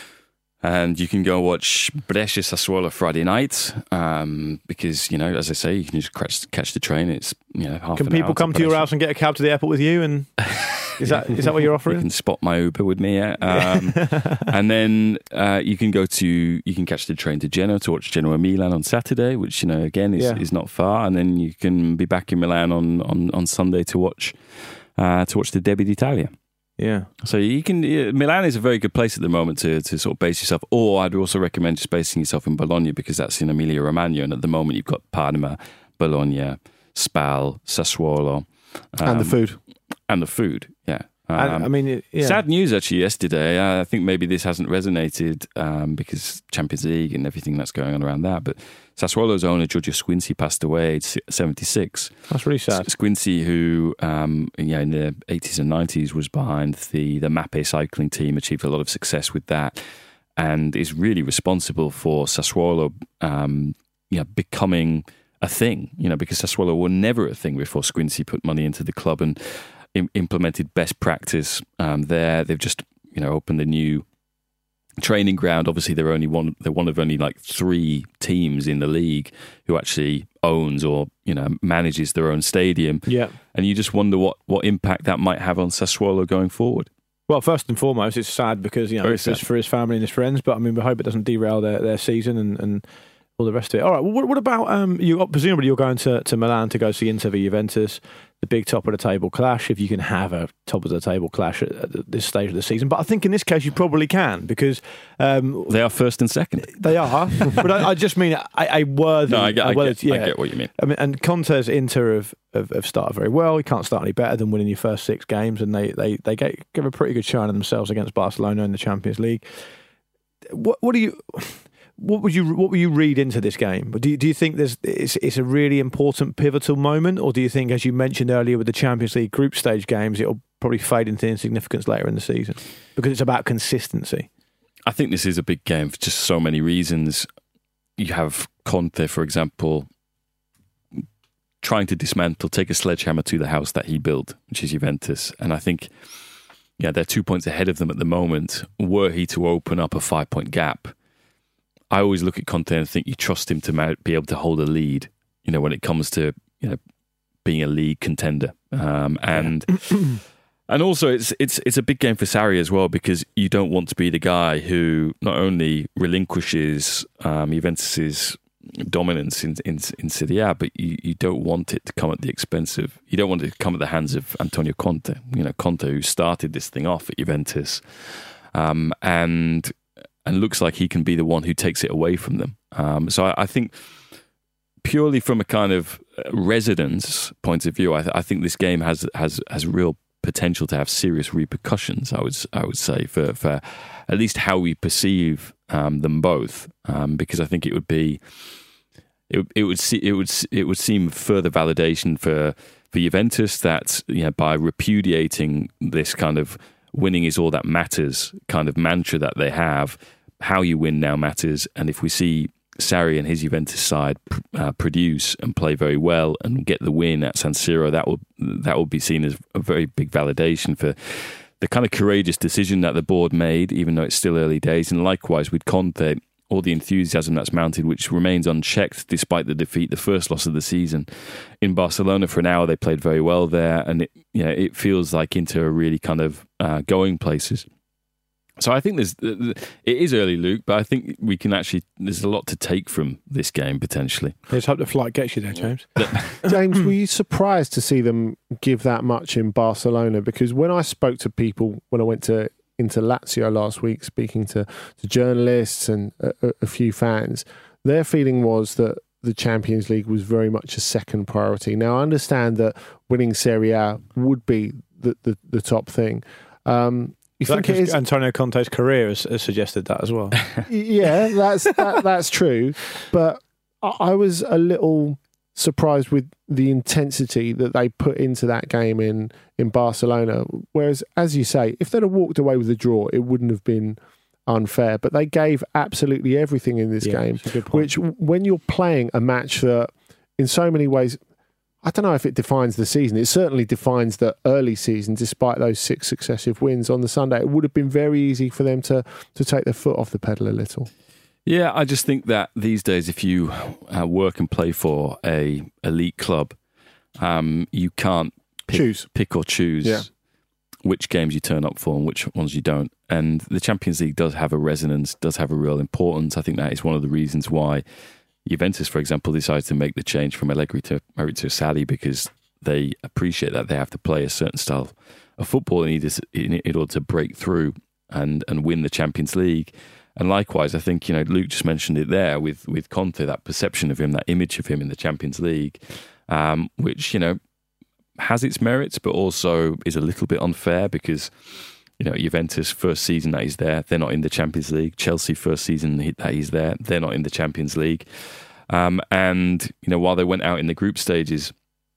And you can go watch Brescia Sassuolo Friday night um, because, you know, as I say, you can just catch, catch the train. It's, you know, half Can an people hour come to, to your house and get a cab to the airport with you? And is that is that what you're offering? You can spot my Uber with me, yeah. Um, and then uh, you can go to, you can catch the train to Genoa to watch Genoa Milan on Saturday, which, you know, again, is, yeah. is not far. And then you can be back in Milan on, on, on Sunday to watch uh, to watch the Derby d'Italia. Yeah. So you can, yeah, Milan is a very good place at the moment to, to sort of base yourself. Or I'd also recommend just basing yourself in Bologna because that's in Emilia Romagna. And at the moment you've got Parma, Bologna, Spal, Sassuolo. Um, and the food. And the food, yeah. Um, I, I mean, yeah. Sad news actually yesterday. Uh, I think maybe this hasn't resonated um, because Champions League and everything that's going on around that. But Sassuolo's owner, Giorgio Squinzi, passed away at seventy-six. That's really sad. Squinzi, who um, yeah, in the eighties and nineties was behind the, the Mappe cycling team, achieved a lot of success with that, and is really responsible for Sassuolo um, you know, becoming a thing, you know, because Sassuolo were never a thing before Squinzi put money into the club and im- implemented best practice um, there. They've just, you know, opened a new training ground. Obviously, they're only one. They're one of only like three teams in the league who actually owns or, you know, manages their own stadium. Yeah, and you just wonder what, what impact that might have on Sassuolo going forward. Well, first and foremost, it's sad because, you know, Very it's sad. Just for his family and his friends. But I mean, we hope it doesn't derail their, their season and, and all the rest of it. All right. Well, what, what about um? You presumably you're going to, to Milan to go see Inter v Juventus, the big top of the table clash, if you can have a top of the table clash at, at this stage of the season. But I think in this case you probably can because um, they are first and second. They are, but I, I just mean a, a worthy. No, I get, I, worthy, get, yeah. I get what you mean. I mean, and Conte's Inter have, have, have started very well. You can't start any better than winning your first six games, and they they they get, give a pretty good showing of themselves against Barcelona in the Champions League. What what do you? What would you what would you read into this game? Do you, do you think there's it's, it's a really important pivotal moment, or do you think, as you mentioned earlier with the Champions League group stage games, it'll probably fade into insignificance later in the season because it's about consistency? I think this is a big game for just so many reasons. You have Conte, for example, trying to dismantle, take a sledgehammer to the house that he built, which is Juventus. And I think, yeah, they're two points ahead of them at the moment. Were he to open up a five-point gap, I always look at Conte and think you trust him to ma- be able to hold a lead, you know, when it comes to, you know, being a league contender. Um, and and also it's it's it's a big game for Sarri as well, because you don't want to be the guy who not only relinquishes um, Juventus's dominance in, in in Serie A, but you, you don't want it to come at the expense of, you don't want it to come at the hands of Antonio Conte. You know, Conte, who started this thing off at Juventus, um, and and looks like he can be the one who takes it away from them. Um, so I, I think purely from a kind of residence point of view, I, th- I think this game has has has real potential to have serious repercussions. I would I would say for for at least how we perceive um, them both, um, because I think it would be it it would see it would it would seem further validation for for Juventus that, you know, by repudiating this kind of winning is all that matters kind of mantra that they have, how you win now matters. And if we see Sarri and his Juventus side uh, produce and play very well and get the win at San Siro, that will that will be seen as a very big validation for the kind of courageous decision that the board made, even though it's still early days. And likewise with Conte, all the enthusiasm that's mounted, which remains unchecked despite the defeat, the first loss of the season in Barcelona. For an hour, they played very well there, and it, you know, it feels like Inter are really kind of uh, going places. So I think there's it is early, Luke, but I think we can actually, there's a lot to take from this game potentially. Let's hope the flight gets you there, James. James, were you surprised to see them give that much in Barcelona? Because when I spoke to people, when I went to into Lazio last week, speaking to, to journalists and a, a few fans, their feeling was that the Champions League was very much a second priority. Now, I understand that winning Serie A would be the, the, the top thing. Um, You think it is Antonio Conte's career has, has suggested that as well? Yeah, that's that, that's true. But I, I was a little surprised with the intensity that they put into that game in, in Barcelona. Whereas, as you say, if they'd have walked away with a draw, it wouldn't have been unfair. But they gave absolutely everything in this yeah, game, that's a good point. which when you're playing a match that in so many ways, I don't know if it defines the season. It certainly defines the early season, despite those six successive wins on the Sunday. It would have been very easy for them to to take their foot off the pedal a little. Yeah, I just think that these days, if you uh, work and play for a elite club, um, you can't pick, choose. pick or choose yeah. which games you turn up for and which ones you don't. And the Champions League does have a resonance, does have a real importance. I think that is one of the reasons why Juventus, for example, decided to make the change from Allegri to Maurizio Sarri, because they appreciate that they have to play a certain style of football in order to, in order to break through and, and win the Champions League. And likewise, I think, you know, Luke just mentioned it there with, with Conte, that perception of him, that image of him in the Champions League, um, which, you know, has its merits, but also is a little bit unfair because, you know, Juventus, first season that he's there, they're not in the Champions League. Chelsea, first season that he's there, they're not in the Champions League. Um, and, you know, while they went out in the group stages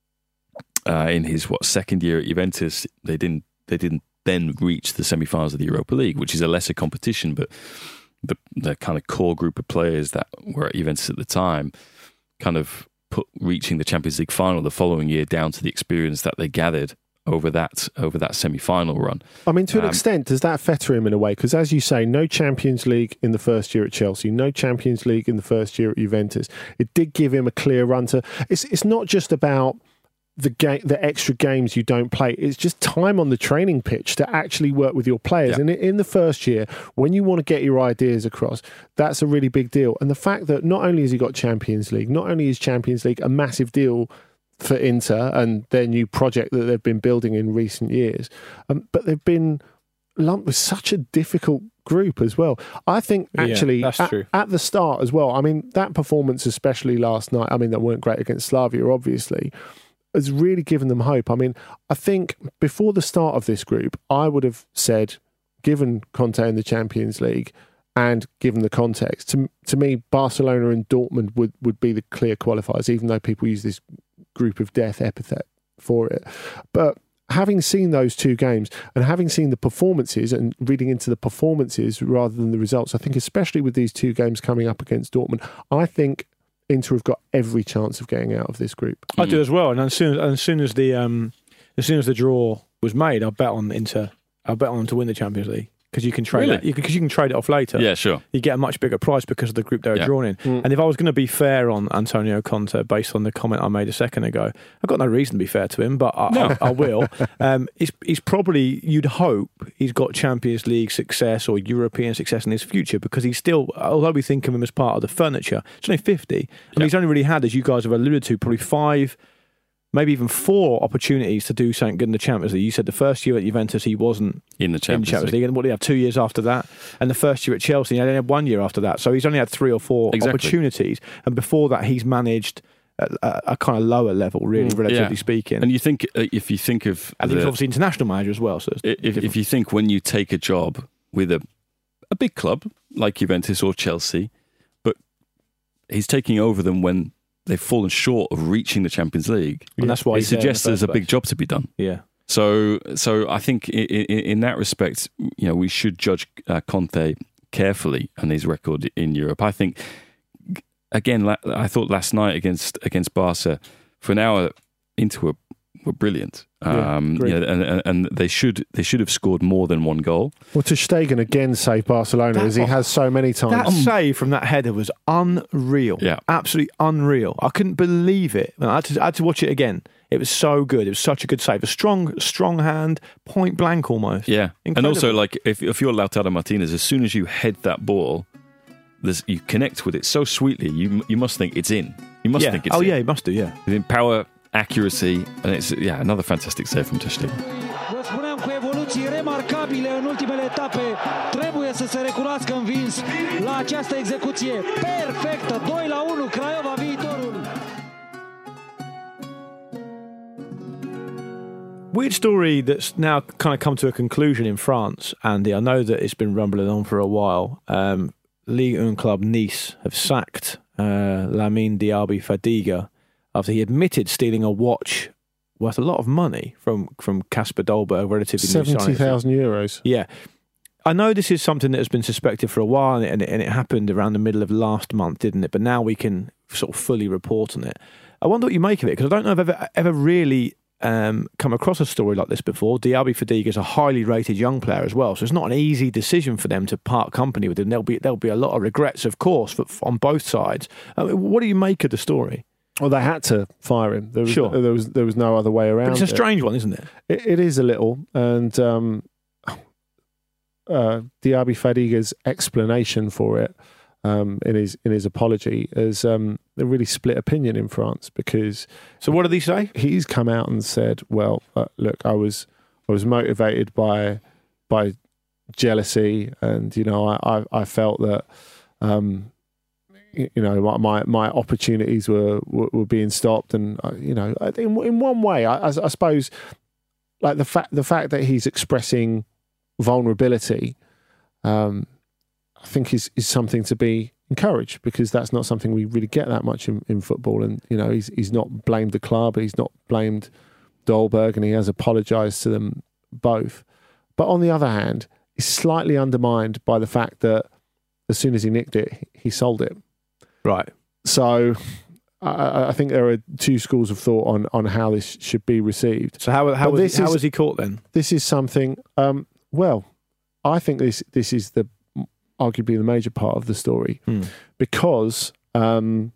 uh, in his, what, second year at Juventus, they didn't they didn't then reach the semi-finals of the Europa League, which is a lesser competition, but the, the kind of core group of players that were at Juventus at the time kind of put reaching the Champions League final the following year down to the experience that they gathered over that over that semi-final run. I mean, to an um, extent, does that fetter him in a way? Because as you say, no Champions League in the first year at Chelsea, no Champions League in the first year at Juventus. It did give him a clear run to... It's, it's not just about the game, the extra games you don't play. It's just time on the training pitch to actually work with your players. Yeah. And in the first year, when you want to get your ideas across, that's a really big deal. And the fact that not only has he got Champions League, not only is Champions League a massive deal for Inter and their new project that they've been building in recent years, um, but they've been lumped with such a difficult group as well. I think actually yeah, that's at, true. at the start as well, I mean, that performance, especially last night, I mean, they weren't great against Slavia, obviously, has really given them hope. I mean, I think before the start of this group, I would have said, given Conte in the Champions League and given the context, to, to me, Barcelona and Dortmund would, would be the clear qualifiers, even though people use this group of death epithet for it. But having seen those two games and having seen the performances and reading into the performances rather than the results, I think especially with these two games coming up against Dortmund, I think Inter have got every chance of getting out of this group. I do as well. And as soon as, as soon as the um, as soon as the draw was made, I bet on Inter. I bet on them to win the Champions League. Because you can trade Really? it, because you, you can trade it off later. Yeah, sure. You get a much bigger price because of the group they were Yeah. drawn in. Mm. And if I was going to be fair on Antonio Conte, based on the comment I made a second ago, I've got no reason to be fair to him, but I, No. I, I will. Um, he's, he's probably, you'd hope, he's got Champions League success or European success in his future because he's still, although we think of him as part of the furniture, he's only fifty. I mean, Yeah. he's only really had, as you guys have alluded to, probably five. Maybe even four opportunities to do something good in the Champions League. You said the first year at Juventus he wasn't In the Champions, in the Champions League. And what did he have? Two years after that, and the first year at Chelsea, he only had one year after that. So he's only had three or four Exactly. opportunities, and before that, he's managed at a, a kind of lower level, really, Mm. relatively Yeah. speaking. And you think, uh, if you think of... and he was the- obviously international manager as well. So it's if, different. if you think when you take a job with a a big club like Juventus or Chelsea, but he's taking over them when they've fallen short of reaching the Champions League, and that's why it he's there in the suggests there's first a big place. job to be done. Yeah. So, so I think in, in, in that respect, you know, we should judge uh, Conte carefully and his record in Europe. I think, again, la- I thought last night against against Barca, for an hour into a were brilliant. Yeah, Um, agreed. you know, and, and and they should they should have scored more than one goal. Well, Ter Stegen again saved Barcelona That- as he has so many times. That save from that header was unreal. Yeah. Absolutely unreal. I couldn't believe it. I had, to, I had to watch it again. It was so good. It was such a good save. A strong, strong hand, point blank almost. Yeah, Incredible. and also like if if you're Lautaro Martinez, as soon as you head that ball, there's you connect with it so sweetly. You you must think it's in. You must yeah. think it's oh in. yeah, he must do. Yeah. In power, accuracy, and it's yeah another fantastic save from Ter Stegen. Vă spuneam cu evoluții remarcabile în ultimele etape. Trebuie să se recunoască învins la această execuție perfectă. doi la unu, Craiova viitorul. Weird story that's now kind of come to a conclusion in France, Andy. I know that it's been rumbling on for a while. Um, Ligue one club Nice have sacked uh, Lamine Diaby Fadiga after he admitted stealing a watch worth a lot of money from from Casper Dolberg, relatively new signing. seventy thousand euros. Yeah. I know this is something that has been suspected for a while, and it, and it happened around the middle of last month, didn't it? But now we can sort of fully report on it. I wonder what you make of it, because I don't know if I've ever, ever really um, come across a story like this before. Diaby Fadiga is a highly rated young player as well, so it's not an easy decision for them to part company with him. There'll be there'll be a lot of regrets, of course, for, on both sides. I mean, what do you make of the story? Well, they had to fire him. There was, Sure. there was there was no other way around. But it's a it. strange one, isn't it? It, it is a little, and um, uh, Diaby Fadiga's explanation for it um, in his in his apology is um, a really split opinion in France, because So what did he say? he's come out and said, "Well, uh, look, I was I was motivated by by jealousy, and you know, I I, I felt that." Um, y- you know, my my, my opportunities were, were were being stopped, and uh, you know, I think in in one way, I, I, I suppose, like the fact the fact that he's expressing vulnerability, um, I think is is something to be encouraged, because that's not something we really get that much in, in football. And you know, he's he's not blamed the club, he's not blamed Dolberg, and he has apologised to them both. But on the other hand, he's slightly undermined by the fact that as soon as he nicked it, he sold it. Right. So I, I think there are two schools of thought on, on how this should be received. So how how But was, this he, how is- was he caught then? This is something, um, well, I think this this is the arguably the major part of the story, Hmm. because um,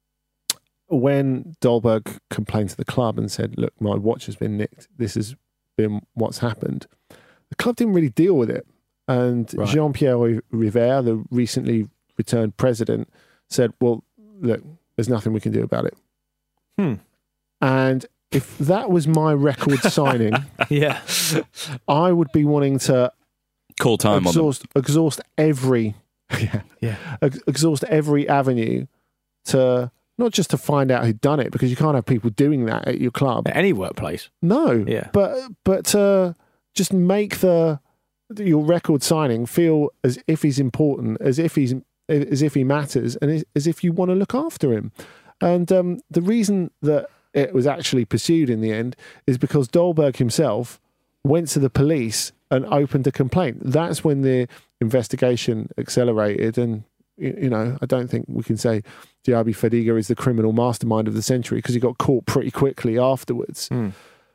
when Dolberg complained to the club and said, look, my watch has been nicked, this has been what's happened, the club didn't really deal with it. And Right. Jean-Pierre River, the recently returned president, said, well, look, there's nothing we can do about it. Hmm. And if that was my record signing, Yeah. I would be wanting to Call time on them. exhaust exhaust every yeah, Yeah. ex- exhaust every avenue to not just to find out who'd done it, because you can't have people doing that at your club. At any workplace. No, Yeah. but but to just make the your record signing feel as if he's important, as if he's as if he matters, and as- as if you want to look after him. And um, the reason that it was actually pursued in the end is because Dolberg himself went to the police and opened a complaint. That's when the investigation accelerated, and you, you know, I don't think we can say Diaby Fadiga is the criminal mastermind of the century because he got caught pretty quickly afterwards. Mm.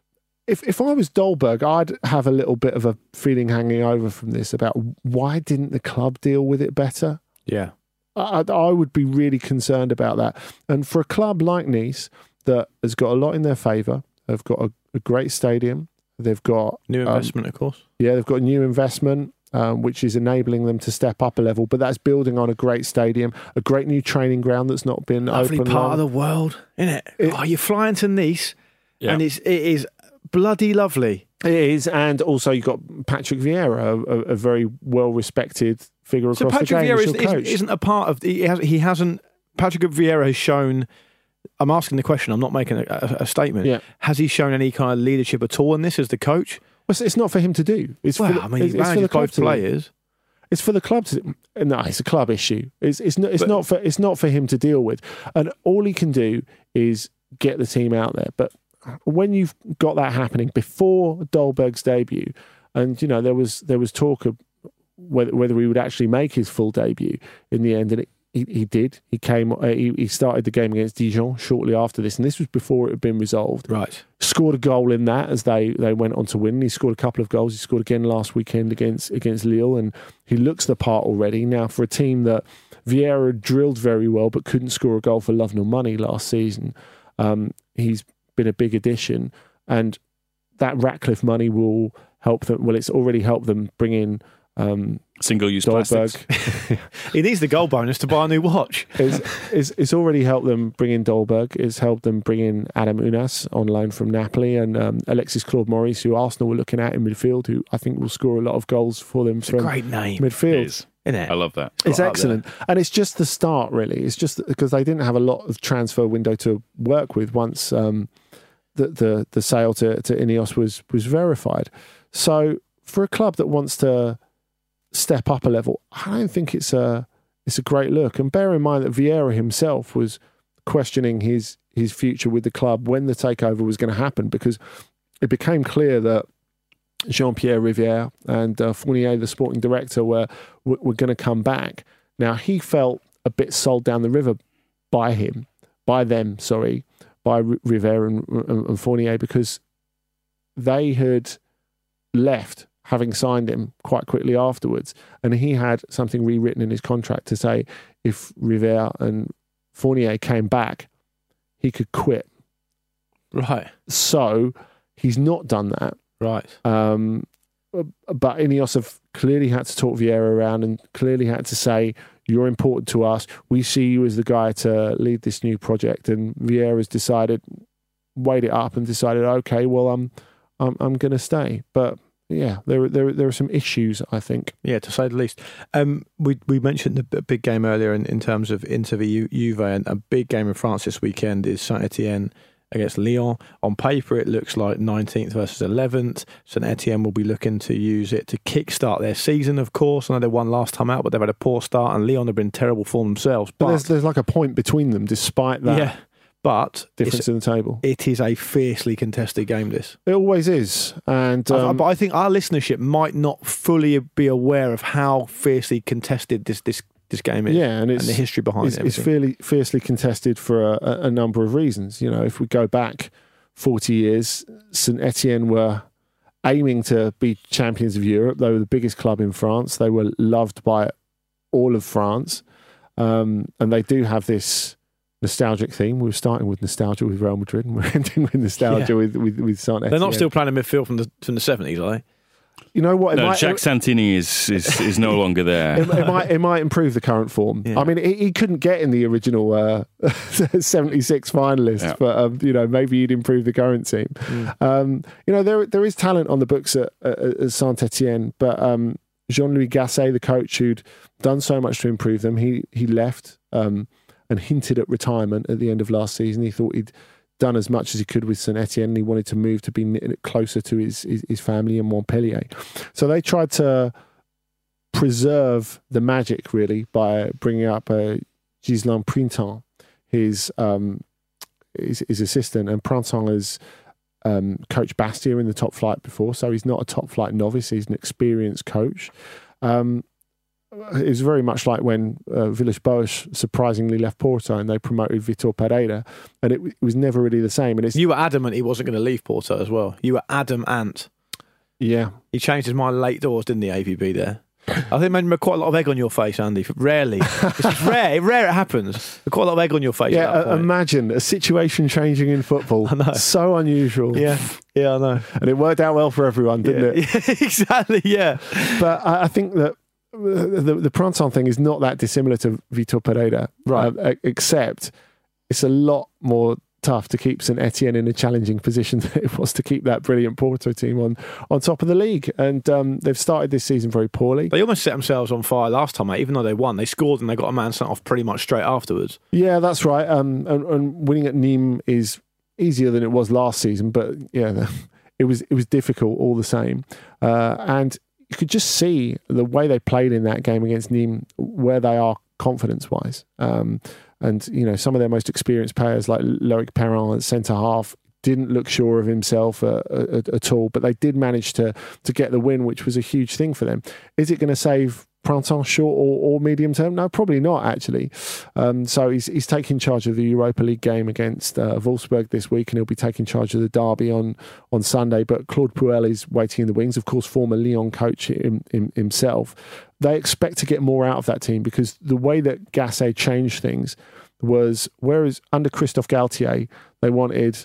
If if I was Dolberg, I'd have a little bit of a feeling hanging over from this about why didn't the club deal with it better? Yeah. I, I would be really concerned about that. And for a club like Nice that has got a lot in their favour, they've got a, a great stadium, they've got... New investment, um, of course. Yeah, they've got new investment, um, which is enabling them to step up a level, but that's building on a great stadium, a great new training ground that's not been Lovely open part long. of the world, isn't it? it oh, you're flying to Nice, yeah. and it's, it is bloody lovely. It is, and also you've got Patrick Vieira, a, a very well-respected figure so across Patrick the game. Vieira isn't, isn't, isn't a part of... He, has, he hasn't... Patrick Vieira has shown... I'm asking the question, I'm not making a, a, a statement. Yeah. Has he shown any kind of leadership at all in this as the coach? Well, it's, it's not for him to do. It's well, for the, I mean, it's, he it's for manages the club both to players. Do. It's for the club to do. No, it's a club issue. It's it's not it's But- not for it's not for him to deal with. And all he can do is get the team out there. But when you've got that happening before Dolberg's debut, and you know there was there was talk of whether whether he would actually make his full debut in the end, and it, he he did. He came. Uh, he, he started the game against Dijon shortly after this, and this was before it had been resolved. Right. Scored a goal in that as they, they went on to win. He scored a couple of goals. He scored again last weekend against against Lille, and he looks the part already. Now, for a team that Vieira drilled very well but couldn't score a goal for love nor money last season, um, he's been a big addition, and that Ratcliffe money will help them. Well, it's already helped them bring in um, single-use plastics. He needs the goal bonus to buy a new watch. it's, it's, it's already helped them bring in Dolberg. It's helped them bring in Adam Unas on loan from Napoli, and um, Alexis Claude-Maurice, who Arsenal were looking at in midfield, who I think will score a lot of goals for them It's from a great name. midfield. It is. Isn't it? I love that. It's Got up excellent. And it's just the start, really. It's just because they didn't have a lot of transfer window to work with once um, the, the the sale to, to Ineos was was verified. So for a club that wants to step up a level, I don't think it's a it's a great look. And bear in mind that Vieira himself was questioning his his future with the club when the takeover was going to happen, because it became clear that Jean-Pierre Rivière and uh, Fournier, the sporting director, were were, were going to come back. Now, he felt a bit sold down the river by him, by them, sorry, by R- Rivière and, and, and Fournier, because they had left, having signed him quite quickly afterwards, and he had something rewritten in his contract to say if Rivière and Fournier came back, he could quit. Right. So he's not done that. Right. Um, but Ineos have clearly had to talk Vieira around and clearly had to say, you're important to us. We see you as the guy to lead this new project. And Vieira's decided, weighed it up and decided, okay, well, I'm I'm, I'm going to stay. But yeah, there, there there are some issues, I think. Yeah, to say the least. Um, we we mentioned the b- big game earlier in, in terms of Inter v Ju- Juve, and a big game in France this weekend is Saint-Etienne against Lyon. On paper, it looks like nineteenth versus eleventh. Saint-Etienne will be looking to use it to kickstart their season, of course. I know they won last time out, but they've had a poor start, and Lyon have been terrible for themselves. But, But, there's there's like a point between them, despite that yeah, but difference in the table. it is a fiercely contested game, this. It always is. And I- um, but I think our listenership might not fully be aware of how fiercely contested this this, this game is. yeah, and it's the history behind it's, it. it's everything. fairly fiercely contested for a, a, a number of reasons. You know, if we go back forty years, Saint Etienne were aiming to be champions of Europe. They were the biggest club in France. They were loved by all of France, um, and they do have this nostalgic theme. We were starting with nostalgia with Real Madrid, and we're ending with nostalgia Yeah. with with, with Saint Etienne. They're not still playing in midfield from the from the seventies, are they? You know what? It No, might, Jacques Santini is, is, is no longer there. It, it might it might improve the current form. Yeah. I mean, he, he couldn't get in the original uh, seventy-six finalists, Yeah. but um, you know, maybe he'd improve the current team. Mm. Um, you know, there there is talent on the books at, at, at Saint Etienne, but um, Jean-Louis Gasset, the coach who'd done so much to improve them, he he left um, and hinted at retirement at the end of last season. He thought he'd done as much as he could with Saint Etienne, and he wanted to move to be closer to his, his, his family in Montpellier. So they tried to preserve the magic, really, by bringing up uh, Ghislain Printemps, his, um, his his assistant, and Printemps has um, coached Bastia in the top flight before, so he's not a top flight novice, he's an experienced coach. Um, it was very much like when uh, Villas-Boas surprisingly left Porto and they promoted Vitor Pereira, and it, it was never really the same. And it's, you were adamant he wasn't going to leave Porto as well. You were adamant. Yeah. He changed his mind late doors, didn't he, A V B there? I think it made quite a lot of egg on your face, Andy. Rarely. It's rare. Rare it happens. Quite a lot of egg on your face. Yeah, uh, imagine a situation changing in football. I know. So unusual. Yeah, yeah, I know. And it worked out well for everyone, didn't yeah. it? Yeah, exactly, yeah. But I, I think that the, the Printemps thing is not that dissimilar to Vitor Pereira. Right. Uh, except it's a lot more tough to keep Saint Etienne in a challenging position than it was to keep that brilliant Porto team on, on top of the league. And um, they've started this season very poorly. They almost set themselves on fire last time, mate. Even though they won, they scored and they got a man sent off pretty much straight afterwards. Yeah, that's right. Um, and, and winning at Nîmes is easier than it was last season, but yeah, it was it was difficult all the same. Uh, and you could just see the way they played in that game against Nîmes, where they are confidence-wise. Um, And, you know, some of their most experienced players like Loic Perrin at centre-half didn't look sure of himself uh, at, at all, but they did manage to to get the win, which was a huge thing for them. Is it going to save Printemps short or, or medium term? No, probably not, actually. Um, so he's he's taking charge of the Europa League game against uh, Wolfsburg this week, and he'll be taking charge of the derby on, on Sunday. But Claude Puel is waiting in the wings, of course, former Lyon coach him, him, himself. They expect to get more out of that team because the way that Gasset changed things was, whereas under Christophe Galtier, they wanted,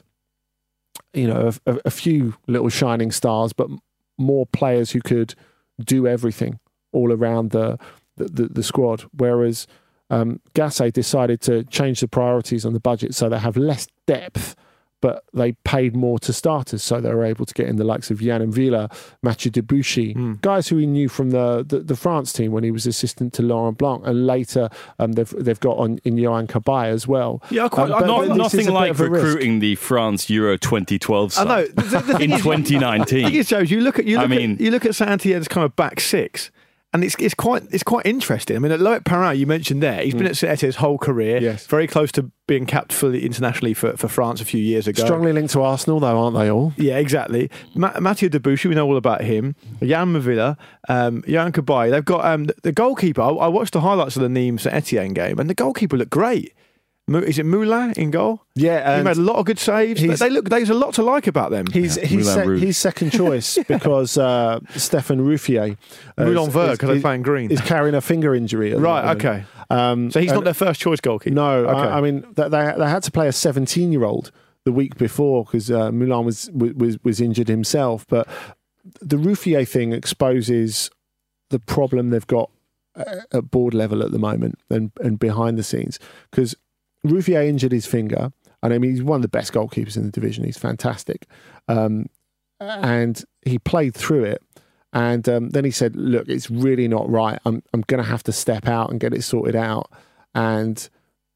you know, a, a few little shining stars, but more players who could do everything all around the the, the, the squad. Whereas um, Gasset decided to change the priorities on the budget so they have less depth, but they paid more to starters, so they were able to get in the likes of Yann M'Vila, Mathieu Debuchy, mm. guys who he knew from the, the, the France team when he was assistant to Laurent Blanc, and later um, they've they've got on in Yohan Cabaye as well. Yeah, quite, um, not, nothing like recruiting the France Euro twenty twelve side. I know the, the in twenty nineteen. The thing is, Joe, you look at you look I mean, at, you look at Saint Etienne's kind of back six. And it's it's quite it's quite interesting. I mean, Loic Perrin, you mentioned there, he's mm. been at Saint Etienne's whole career. Yes. Very close to being capped fully internationally for, for France a few years ago. Strongly linked to Arsenal, though, aren't they all? Yeah, exactly. Ma- Mathieu Debuchy, we know all about him. Yann M'Vila, um, Yohan Cabaye. They've got um, the, the goalkeeper. I, I watched the highlights of the Nîmes Saint Etienne game, and the goalkeeper looked great. Is it Moulin in goal? Yeah, he made a lot of good saves. They look. There's a lot to like about them. He's yeah. he's, se- he's second choice because uh, Stéphane Ruffier, uh, Moulin Vert, because they're playing green, is carrying a finger injury. At right. the Okay. Um, so he's not their first choice goalkeeper. No. Okay. I, I mean, they they had to play a seventeen-year-old the week before because uh, Moulin was was was injured himself. But the Ruffier thing exposes the problem they've got at board level at the moment and and behind the scenes, because Ruffier injured his finger, and I mean, he's one of the best goalkeepers in the division. He's fantastic. Um, and he played through it. And um, then he said, look, it's really not right. I'm I'm going to have to step out and get it sorted out. And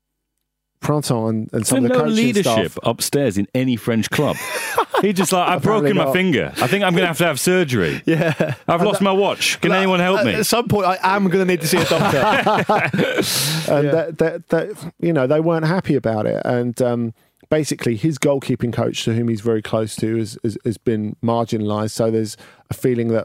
Printemps and, and some There's of the no coaching leadership staff, upstairs in any French club. He just like, I've broken my not. finger. I think I'm going to have to have surgery. Yeah. I've lost my watch. Can anyone help me? At some point, I am going to need to see a doctor. and Yeah. that, that, that, you know, they weren't happy about it. And um, basically, his goalkeeping coach, to whom he's very close to, has, has, has been marginalised. So there's a feeling that,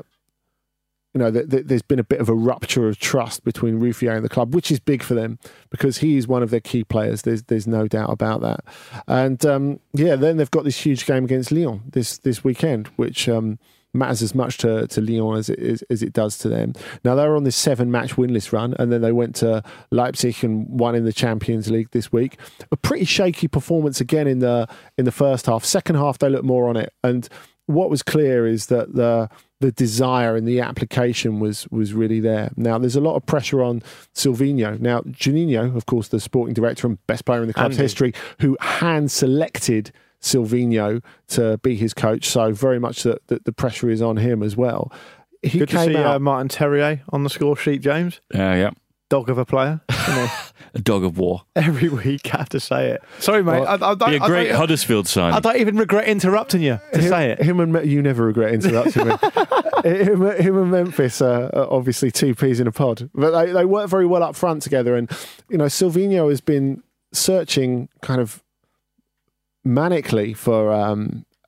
you know, that, that there's been a bit of a rupture of trust between Ruffier and the club, which is big for them because he is one of their key players. There's there's no doubt about that. And um, yeah, then they've got this huge game against Lyon this this weekend, which um, matters as much to, to Lyon as it is, as it does to them. Now they were on this seven match winless run, and then they went to Leipzig and won in the Champions League this week. A pretty shaky performance again in the in the first half. Second half they looked more on it, and what was clear is that the the desire and the application was was really there. Now, there's a lot of pressure on Silvinho. Now, Juninho, of course, the sporting director and best player in the club's Andy. history, who hand-selected Silvinho to be his coach, so very much that the, the pressure is on him as well. He Good to came see out, uh, Martin Terrier on the score sheet, James. Yeah, yeah. Dog of a player. You know, A dog of war. every week, I have to say it. Sorry, mate. Well, I, I, don't, Be a I great don't- Huddersfield sign. I don't even regret interrupting you to him, say it. Him and Me- you never regret interrupting me. him, him and Memphis are, are obviously two peas in a pod, but they, they work very well up front together. And you know, Silvinho has been searching kind of manically for um,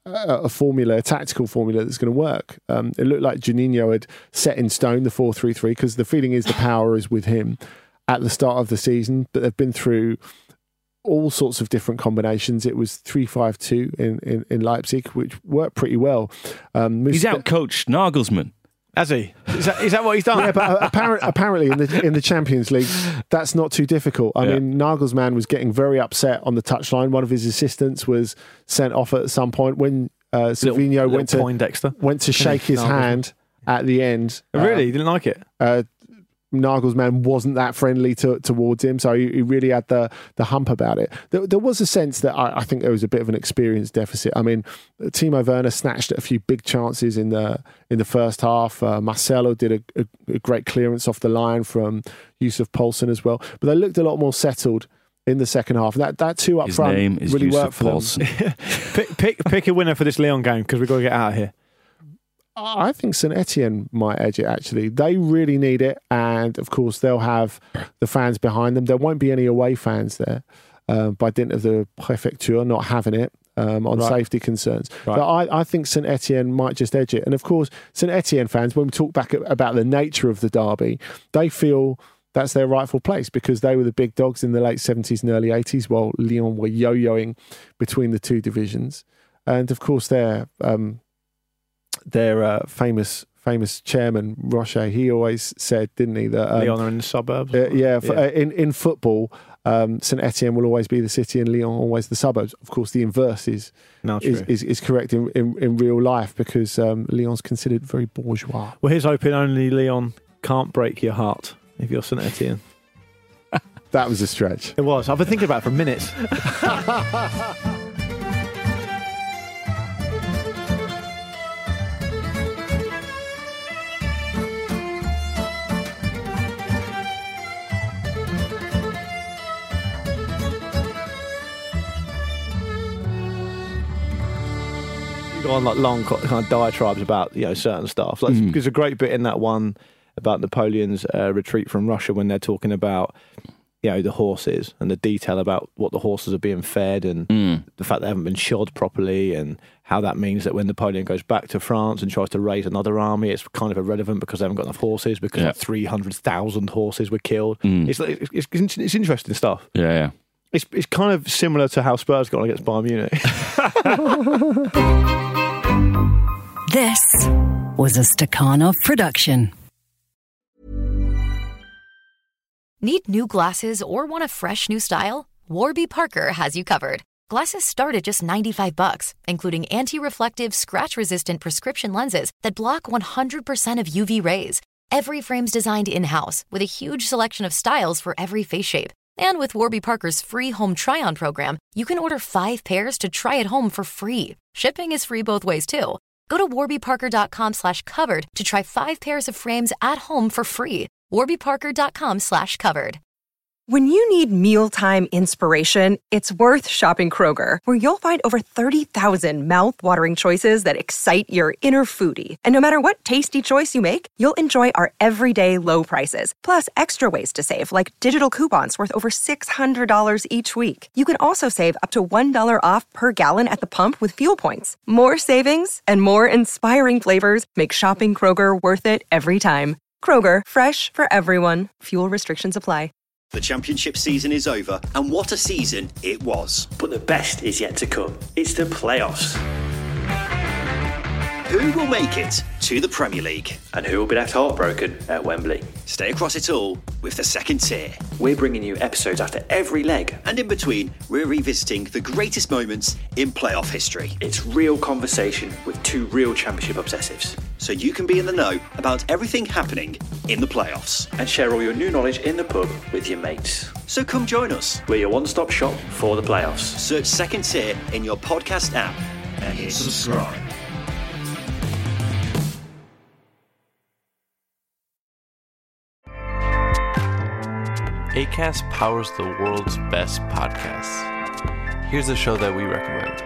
a, a formula, a tactical formula that's going to work. Um, it looked like Juninho had set in stone the four three three because the feeling is the power is with him at the start of the season, but they've been through all sorts of different combinations. It was three five two in, in, in Leipzig, which worked pretty well. Um, He's outcoached Nagelsmann. Has he? Is that, is that what he's done? Yeah, but apparent, apparently in the in the Champions League, that's not too difficult. I Yeah. mean, Nagelsmann was getting very upset on the touchline. One of his assistants was sent off at some point when uh, Silvinho little went to Poindexter. went to shake his Nagelsmann. hand at the end. Oh, really? Uh, You didn't like it? uh, Nagelsmann wasn't that friendly to, towards him, so he, he really had the the hump about it. There, there was a sense that I, I think there was a bit of an experience deficit. I mean, Timo Werner snatched at a few big chances in the in the first half. Uh, Marcelo did a, a, a great clearance off the line from Yusuf Poulsen as well, but they looked a lot more settled in the second half. That that two up His front name is really Yusuf worked for them. Poulsen. pick, pick pick a winner for this Lyon game because we've got to get out of here. I think Saint Etienne might edge it, actually. They really need it. And, of course, they'll have the fans behind them. There won't be any away fans there uh, by dint of the Préfecture not having it um, on Right. safety concerns. Right. So I, I think Saint Etienne might just edge it. And, of course, Saint Etienne fans, when we talk back about the nature of the derby, they feel that's their rightful place because they were the big dogs in the late seventies and early eighties while Lyon were yo-yoing between the two divisions. And, of course, they're... Um, Their uh, famous famous chairman Rocher, he always said, didn't he, that um, Lyon are in the suburbs. uh, yeah, for, Yeah. Uh, in in football, um, Saint Etienne will always be the city, and Lyon always the suburbs. Of course, the inverse is No, is, true. is is correct in, in, in real life because um, Lyon's considered very bourgeois. Well, here's hoping only Lyon can't break your heart if you're Saint Etienne. That was a stretch. It was. I've been thinking about it for minutes. Go on like long co- kind of diatribes about you know certain stuff. Like, Mm. There's a great bit in that one about Napoleon's uh, retreat from Russia when they're talking about you know the horses and the detail about what the horses are being fed and Mm. the fact they haven't been shod properly and how that means that when Napoleon goes back to France and tries to raise another army, it's kind of irrelevant because they haven't got enough horses because Yeah. like three hundred thousand horses were killed. Mm. It's, like, it's, it's it's interesting stuff. Yeah, yeah. It's it's kind of similar to how Spurs got on against Bayern Munich. This was a Stakhanov production. Need new glasses or want a fresh new style? Warby Parker has you covered. Glasses start at just ninety-five bucks, including anti-reflective, scratch-resistant prescription lenses that block one hundred percent of U V rays. Every frame's designed in-house with a huge selection of styles for every face shape. And with Warby Parker's free home try-on program, you can order five pairs to try at home for free. Shipping is free both ways, too. Go to warbyparker.com slash covered to try five pairs of frames at home for free. warbyparker.com slash covered. When you need mealtime inspiration, it's worth shopping Kroger, where you'll find over thirty thousand mouth-watering choices that excite your inner foodie. And no matter what tasty choice you make, you'll enjoy our everyday low prices, plus extra ways to save, like digital coupons worth over six hundred dollars each week. You can also save up to one dollar off per gallon at the pump with fuel points. More savings and more inspiring flavors make shopping Kroger worth it every time. Kroger, fresh for everyone. Fuel restrictions apply. The championship season is over, and what a season it was. But the best is yet to come. It's the playoffs. Who will make it to the Premier League? And who will be left heartbroken at Wembley? Stay across it all with the second tier. We're bringing you episodes after every leg. And in between, we're revisiting the greatest moments in playoff history. It's real conversation with two real championship obsessives. So you can be in the know about everything happening in the playoffs. And share all your new knowledge in the pub with your mates. So come join us. We're your one-stop shop for the playoffs. Search Second Tier in your podcast app and hit subscribe. Acast powers the world's best podcasts. Here's a show that we recommend.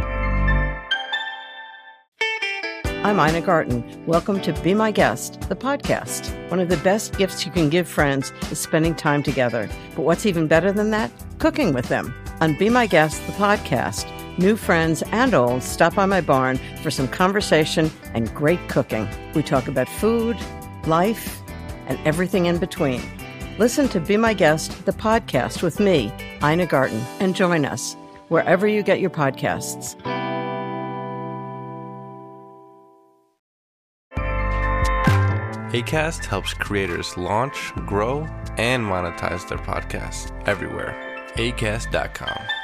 I'm Ina Garten. Welcome to Be My Guest, the podcast. One of the best gifts you can give friends is spending time together. But what's even better than that? Cooking with them. On Be My Guest, the podcast, New friends and old stop by my barn for some conversation and great cooking. We talk about food, life, and everything in between. Listen to Be My Guest, the podcast with me, Ina Garten, and join us wherever you get your podcasts. Acast helps creators launch, grow, and monetize their podcasts everywhere. acast dot com.